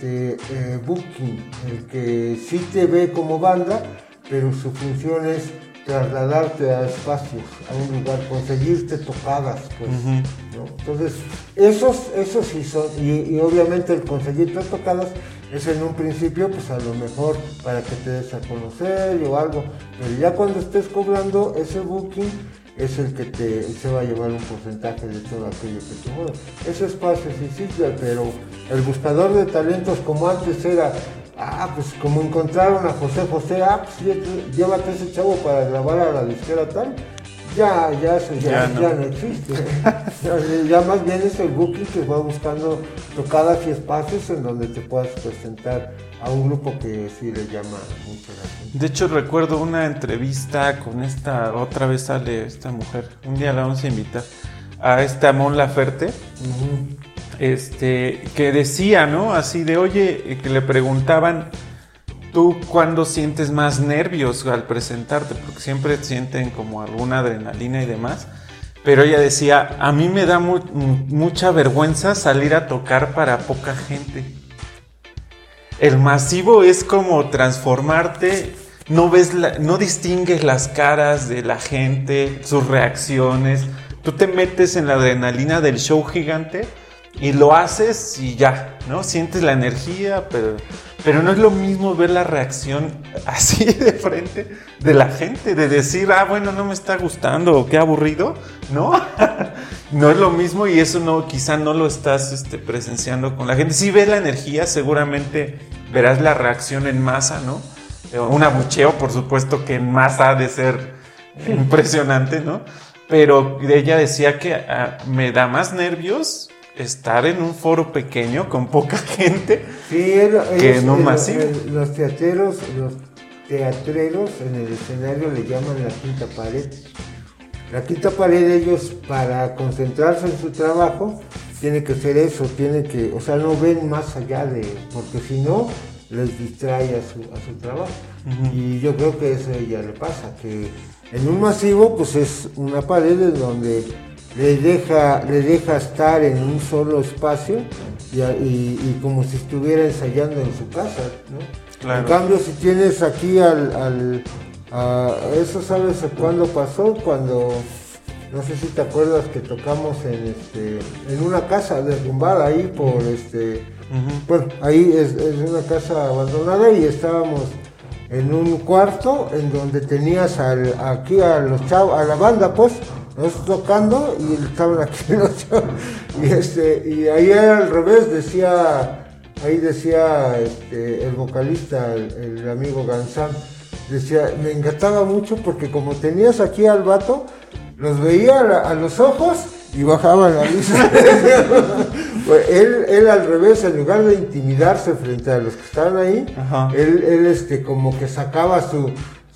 booking, el que sí te ve como banda, pero su función es trasladarte a espacios, a un lugar, conseguirte tocadas, pues, ¿no? Entonces, esos sí son, y obviamente el conseguirte tocadas es en un principio, pues a lo mejor para que te des a conocer o algo, pero ya cuando estés cobrando, ese booking es el que se va a llevar un porcentaje de todo aquello que tú muevas. Ese espacio sí existe, pero el buscador de talentos como antes era, pues como encontraron a José, pues llévate ese chavo para grabar a la disquera tal, ya no existe. ya más bien es el booking que va buscando tocadas y espacios en donde te puedas presentar a un grupo que sí le llama mucho la atención. De hecho recuerdo una entrevista con otra vez sale esta mujer, un día la vamos a invitar, a esta Mon Laferte, que decía, ¿no? Así de, oye, que le preguntaban, ¿tú cuándo sientes más nervios al presentarte? Porque siempre sienten como alguna adrenalina y demás. Pero ella decía, a mí me da mucha vergüenza salir a tocar para poca gente. El masivo es como transformarte, no distingues las caras de la gente, sus reacciones. Tú te metes en la adrenalina del show gigante y lo haces y ya, ¿no? Sientes la energía, pero no es lo mismo ver la reacción así de frente de la gente, de decir, bueno, no me está gustando, o qué aburrido, ¿no? No es lo mismo y eso quizá no lo estás presenciando con la gente. Si ves la energía, seguramente verás la reacción en masa, ¿no? Un abucheo, por supuesto que en masa ha de ser impresionante, ¿no? Pero ella decía que me da más nervios estar en un foro pequeño con poca gente que en un masivo. Los teatreros en el escenario le llaman la quinta pared. La quinta pared, ellos para concentrarse en su trabajo tiene que ser eso, o sea, no ven más allá porque si no les distrae a su trabajo. Uh-huh. Y yo creo que eso ya le pasa, que en un masivo pues es una pared en donde le deja estar en un solo espacio y como si estuviera ensayando en su casa, ¿no? Claro. En cambio, si tienes aquí eso, ¿sabes cuándo pasó? Cuando, no sé si te acuerdas que tocamos en una casa derrumbada ahí por uh-huh. Bueno, ahí es una casa abandonada y estábamos en un cuarto en donde tenías aquí a los chavos, a la banda pues, nosotros tocando y estaban aquí los chavos y ahí era al revés, decía el vocalista, el amigo Gansán, decía, me encantaba mucho porque como tenías aquí al vato, los veía a los ojos y bajaba la vista. él al revés, en lugar de intimidarse frente a los que estaban ahí, él como que sacaba su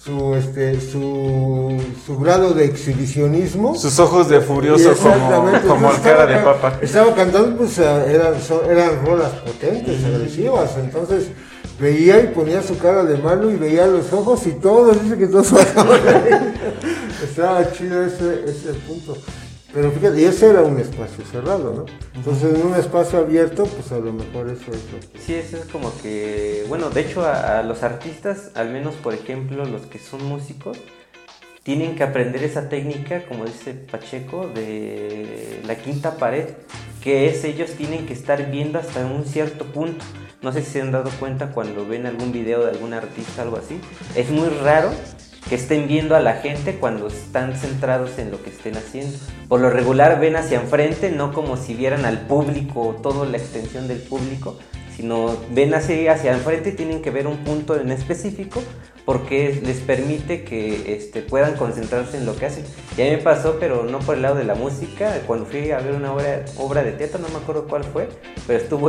grado de exhibicionismo. Sus ojos de furioso como el cara de papa. Estaba cantando, pues eran rolas potentes, agresivas, entonces veía y ponía su cara de malo y veía los ojos y dice que todos bajaban ahí. Estaba chido ese punto. Pero fíjate, y ese era un espacio cerrado, ¿no? Entonces en un espacio abierto, pues a lo mejor eso es lo que... Sí, eso es como que... Bueno, de hecho a los artistas, al menos por ejemplo los que son músicos, tienen que aprender esa técnica, como dice Pacheco, de la quinta pared, que es ellos tienen que estar viendo hasta un cierto punto. No sé si se han dado cuenta cuando ven algún video de algún artista o algo así. Es muy raro que estén viendo a la gente cuando están centrados en lo que estén haciendo. Por lo regular ven hacia enfrente, no como si vieran al público, toda la extensión del público, sino ven hacia enfrente y tienen que ver un punto en específico porque les permite que puedan concentrarse en lo que hacen. Y a mí me pasó, pero no por el lado de la música, cuando fui a ver una obra de teatro, no me acuerdo cuál fue, pero estuvo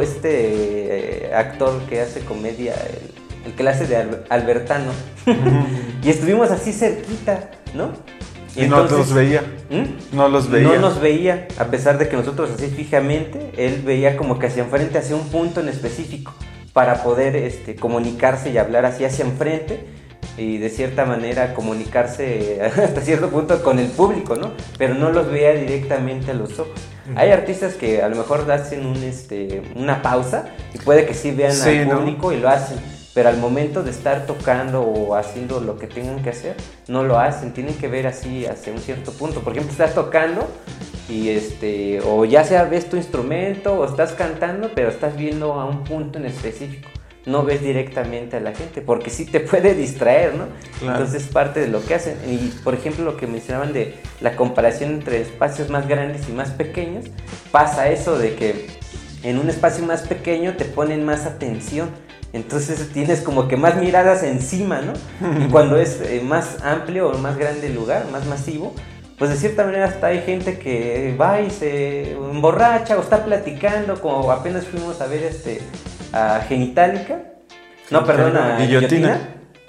actor que hace comedia, el que la hace de Albertano, y estuvimos así cerquita, ¿no? Y entonces, no los veía. No los veía. No nos veía, a pesar de que nosotros así fijamente, él veía como que hacia enfrente, hacia un punto en específico, para poder comunicarse y hablar así hacia enfrente, y de cierta manera comunicarse hasta cierto punto con el público, ¿no? Pero no los veía directamente a los ojos. Hay artistas que a lo mejor hacen una pausa y puede que sí vean al público, ¿no? Y lo hacen. Pero al momento de estar tocando o haciendo lo que tengan que hacer, no lo hacen, tienen que ver así hacia un cierto punto. Por ejemplo, estás tocando y o ya sea ves tu instrumento o estás cantando, pero estás viendo a un punto en específico. No ves directamente a la gente, porque sí te puede distraer, ¿no? Claro. Entonces es parte de lo que hacen. Y por ejemplo, lo que mencionaban de la comparación entre espacios más grandes y más pequeños, pasa eso de que en un espacio más pequeño te ponen más atención. Entonces tienes como que más miradas encima, ¿no? Y cuando es más amplio o más grande el lugar, más masivo, pues de cierta manera hasta hay gente que va y se emborracha o está platicando, como apenas fuimos a ver a Genitalica, no, perdón, a Guillotina.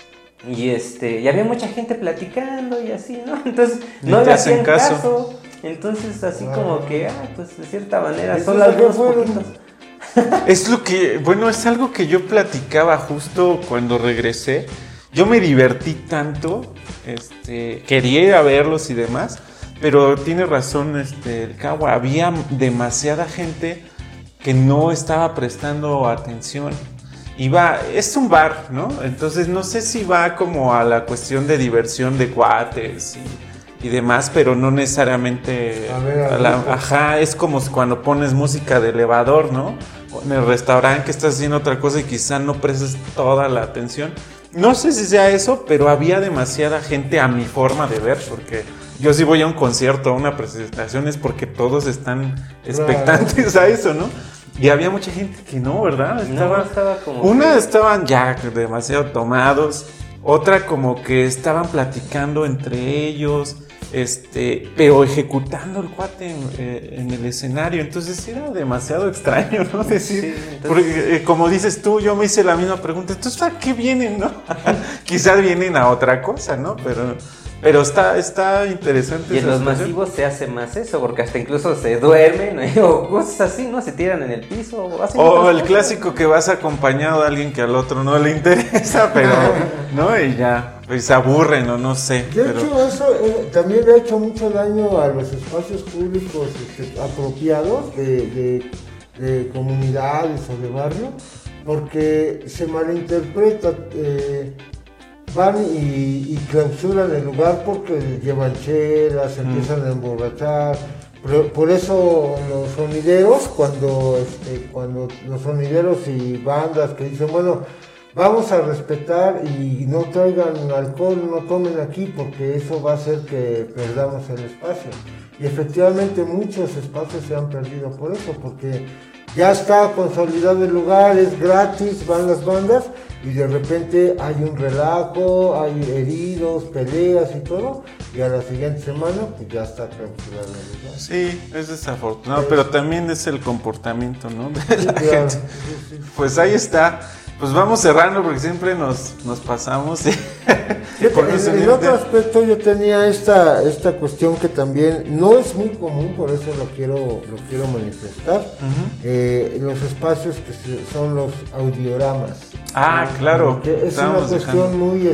Y había mucha gente platicando y así, ¿no? Entonces no le hacían caso. Entonces así como que, pues de cierta manera son algunos poquitos. Es algo que yo platicaba justo cuando regresé. Yo me divertí tanto, quería ir a verlos y demás, pero tiene razón el Cagua, había demasiada gente que no estaba prestando atención. Es un bar, ¿no? Entonces no sé si va como a la cuestión de diversión de cuates y demás, pero no necesariamente es como cuando pones música de elevador, ¿no? En el restaurante que estás haciendo otra cosa y quizá no prestes toda la atención. No sé si sea eso, pero había demasiada gente a mi forma de ver, porque yo sí voy a un concierto, a una presentación, es porque todos están expectantes a eso, ¿no? Y había mucha gente que no, ¿verdad? Estaba como Estaban ya demasiado tomados, otra como que estaban platicando entre ellos, pero ejecutando el cuate en el escenario. Entonces era demasiado extraño, ¿no? Decir, Sí, entonces... porque como dices tú, yo me hice la misma pregunta. Entonces, ¿a qué vienen, no? Quizás vienen a otra cosa, ¿no? Pero está interesante. Y en los masivos se hace más eso, porque hasta incluso se duermen, ¿no? O cosas así, ¿no? Se tiran en el piso. O el clásico que vas acompañado de alguien que al otro no le interesa, pero, ¿no? Y ya, pues se aburren o no sé. De hecho, eso también le ha hecho mucho daño a los espacios públicos apropiados de comunidades o de barrio, porque se malinterpreta. Van y clausuran el lugar porque llevan chelas, empiezan a emborrachar. Por eso los sonideros, cuando los sonideros y bandas que dicen, bueno, vamos a respetar y no traigan alcohol, no tomen aquí, porque eso va a hacer que perdamos el espacio. Y efectivamente muchos espacios se han perdido por eso, porque ya está consolidado el lugar, es gratis, van las bandas y de repente hay un relajo, hay heridos, peleas y todo, y a la siguiente semana pues ya está clausurado el lugar. Sí, es desafortunado, pero también es el comportamiento, ¿no? De la Sí, gente. sí. Pues ahí está. Pues vamos cerrando porque siempre nos pasamos. En otro aspecto yo tenía esta cuestión que también no es muy común, por eso lo quiero manifestar. Los espacios que son los audioramas. Claro. Que es una cuestión muy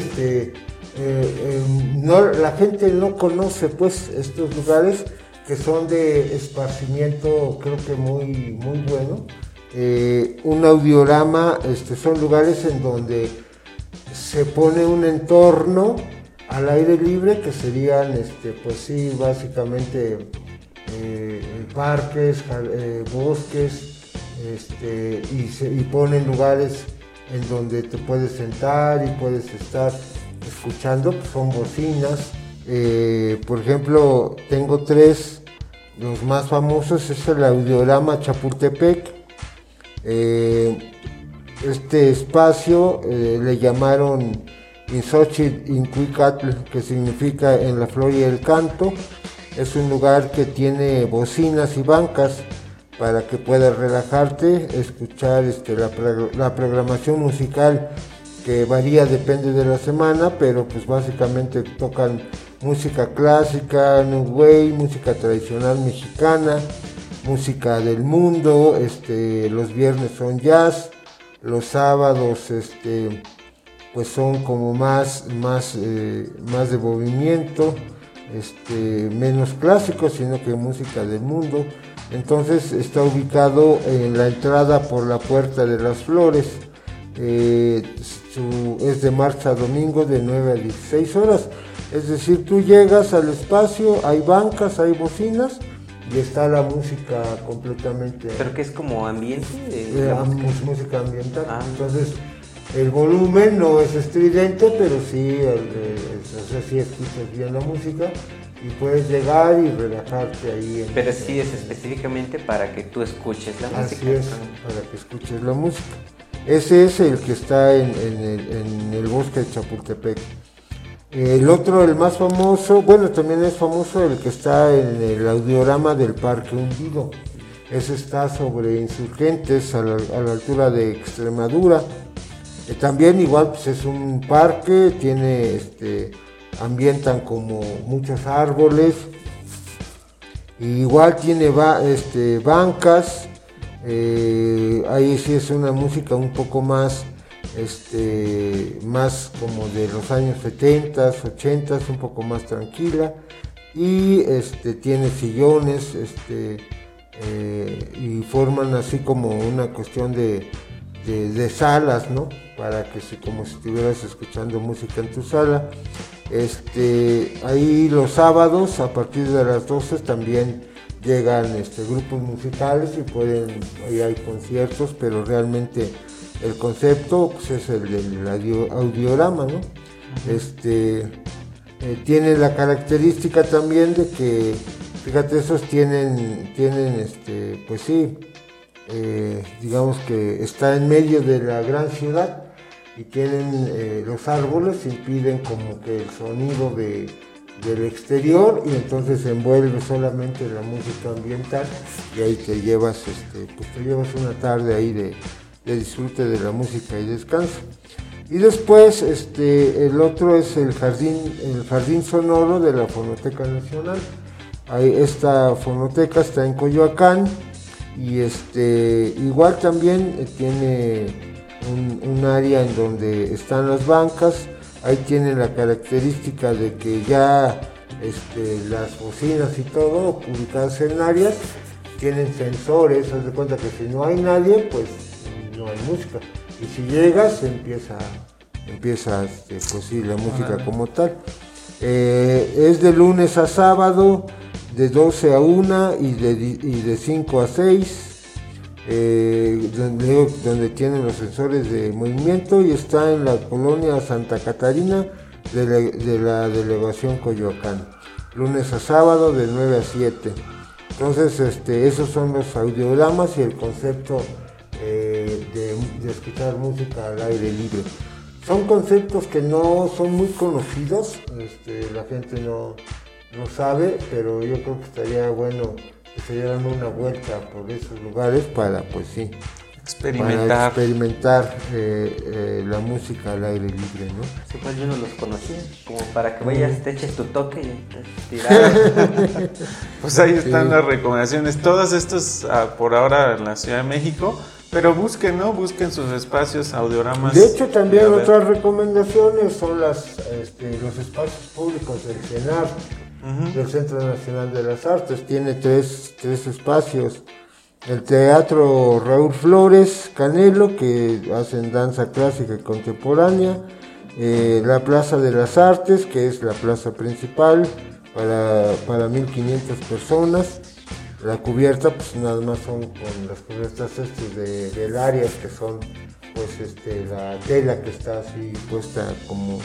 la gente no conoce pues estos lugares que son de esparcimiento, creo que muy muy bueno. Un audiorama son lugares en donde se pone un entorno al aire libre que serían pues sí, básicamente parques, bosques, y ponen lugares en donde te puedes sentar y puedes estar escuchando, pues son bocinas. Por ejemplo, tengo 3, los más famosos es el audiorama Chapultepec. Este espacio le llamaron Inxochitl Incuicatl, que significa en la flor y el canto. Es un lugar que tiene bocinas y bancas para que puedas relajarte, escuchar la programación musical, que varía, depende de la semana, pero pues básicamente tocan música clásica, new wave, música tradicional mexicana, música del mundo. Los viernes son jazz, los sábados pues son como más de movimiento, menos clásico, sino que música del mundo. Entonces está ubicado en la entrada por la Puerta de las Flores. Es de martes a domingo de 9 a 16 horas. Es decir, tú llegas al espacio, hay bancas, hay bocinas y está la música completamente... ¿Pero que es como ambiente? Música ambiental. Entonces, el volumen no es estridente, pero sí, sí escuchas bien la música y puedes llegar y relajarte ahí. Pero sí es específicamente para que tú escuches la música. Así es, para que escuches la música. Ese es el que está en el bosque de Chapultepec. El otro, el más famoso, bueno, también es famoso el que está en el audiorama del Parque Hundido. Ese está sobre Insurgentes, a la altura de Extremadura. También igual pues es un parque, tiene ambientan como muchos árboles. Igual tiene bancas. Ahí sí es una música un poco más más como de los años 70, 80, un poco más tranquila, y tiene sillones y forman así como una cuestión de salas, ¿no? Para que como si estuvieras escuchando música en tu sala. Ahí los sábados a partir de las 12 también llegan grupos musicales y ahí hay conciertos, pero realmente el concepto pues, es el del audiorama, ¿no? Tiene la característica también de que, fíjate, esos tienen pues sí, digamos que está en medio de la gran ciudad y tienen los árboles impiden como que el sonido del exterior, y entonces se envuelve solamente la música ambiental, y ahí te llevas una tarde ahí de disfrute de la música y descanso. Y después el otro es el jardín sonoro de la Fonoteca Nacional. Esta fonoteca está en Coyoacán y igual también tiene un área en donde están las bancas. Ahí tiene la característica de que ya las bocinas y todo ubicadas en áreas tienen sensores. Haz de cuenta que si no hay nadie, pues no hay música, y si llegas empieza pues sí, la música como tal. Es de lunes a sábado de 12 a 1 y de 5 a 6, donde tienen los sensores de movimiento, y está en la colonia Santa Catarina de la delegación Coyoacán, lunes a sábado de 9 a 7. Entonces esos son los audiodramas y el concepto de escuchar música al aire libre. Son conceptos que no son muy conocidos, la gente no sabe, pero yo creo que estaría bueno que se dieran una vuelta por esos lugares para, pues sí, experimentar la música al aire libre, ¿no? Sí, pues yo no los conocía, como para que vayas, te eches tu toque y tirar. Pues ahí están las recomendaciones, todas estas por ahora en la Ciudad de México, pero busquen sus espacios, audiodramas. De hecho, también otras recomendaciones son los espacios públicos del CENAR, del Centro Nacional de las Artes. Tiene tres espacios: el Teatro Raúl Flores Canelo, que hacen danza clásica y contemporánea; la Plaza de las Artes, que es la plaza principal para 1,500 personas. La cubierta, pues nada más son con las cubiertas del área, que son pues la tela que está así puesta como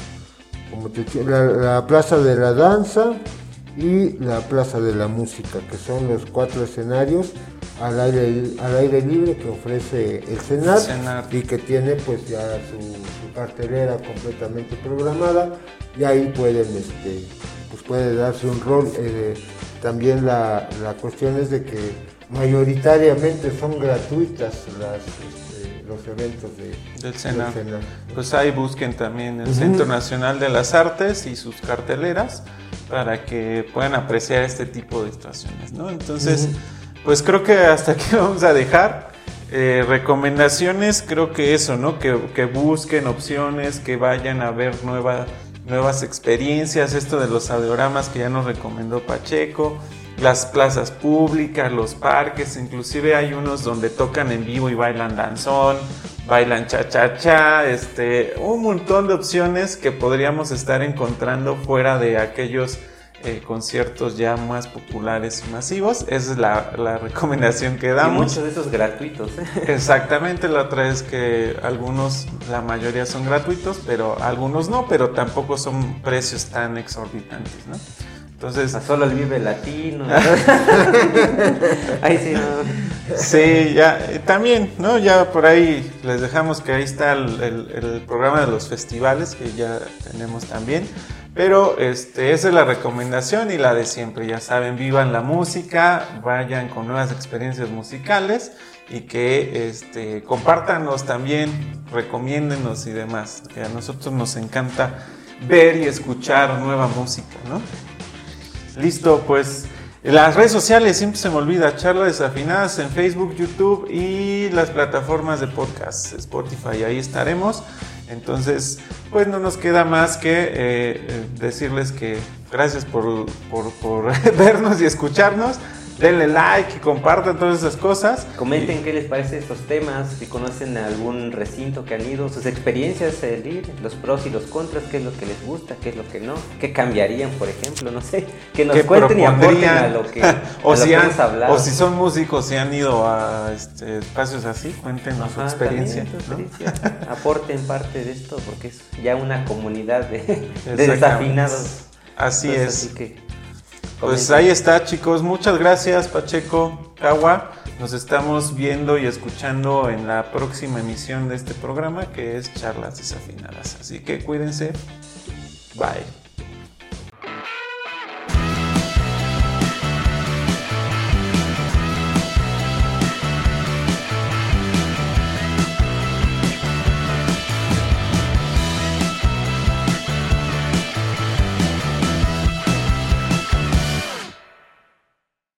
la Plaza de la Danza y la Plaza de la Música, que son los 4 escenarios al aire libre que ofrece el CENAR, y que tiene pues ya su cartelera completamente programada, y ahí pueden puede darse un rol. También la cuestión es de que mayoritariamente son gratuitas los eventos del CENAR. Pues ahí busquen también el Centro Nacional de las Artes y sus carteleras para que puedan apreciar este tipo de situaciones, ¿no? Entonces, pues creo que hasta aquí vamos a dejar. Recomendaciones, creo que eso, ¿no? Que busquen opciones, que vayan a ver nuevas experiencias, esto de los audiodramas que ya nos recomendó Pacheco, las plazas públicas, los parques, inclusive hay unos donde tocan en vivo y bailan danzón, bailan cha-cha-cha, un montón de opciones que podríamos estar encontrando fuera de aquellos conciertos ya más populares y masivos. Esa es la recomendación que damos. Y muchos de esos gratuitos. Exactamente, la otra es que la mayoría son gratuitos, pero algunos no, pero tampoco son precios tan exorbitantes, ¿no? Entonces, solo el Vive Latino. Ahí sí, no. Sí, ya, también, ¿no? Ya por ahí les dejamos que ahí está el programa de los festivales que ya tenemos también. Pero esa es la recomendación y la de siempre. Ya saben, vivan la música, vayan con nuevas experiencias musicales y que compártanos también, recomiéndenos y demás. Que a nosotros nos encanta ver y escuchar nueva música, ¿no? Listo, pues las redes sociales, siempre se me olvida, Charlas Desafinadas en Facebook, YouTube y las plataformas de podcast, Spotify, ahí estaremos. Entonces, pues no nos queda más que decirles que gracias por vernos y escucharnos. Denle like y compartan todas esas cosas. Comenten qué les parece estos temas, si conocen algún recinto que han ido, sus experiencias de ir, los pros y los contras, qué es lo que les gusta, qué es lo que no, qué cambiarían, por ejemplo, no sé, que nos cuenten y aporten a lo que, hemos hablado. O si son músicos, si han ido a espacios así, cuéntenos su experiencia. ¿No? Aporten parte de esto, porque es ya una comunidad de desafinados. Así es. Así que pues ahí está, chicos. Muchas gracias, Pacheco, Kawa. Nos estamos viendo y escuchando en la próxima emisión de este programa, que es Charlas Desafinadas. Así que cuídense. Bye.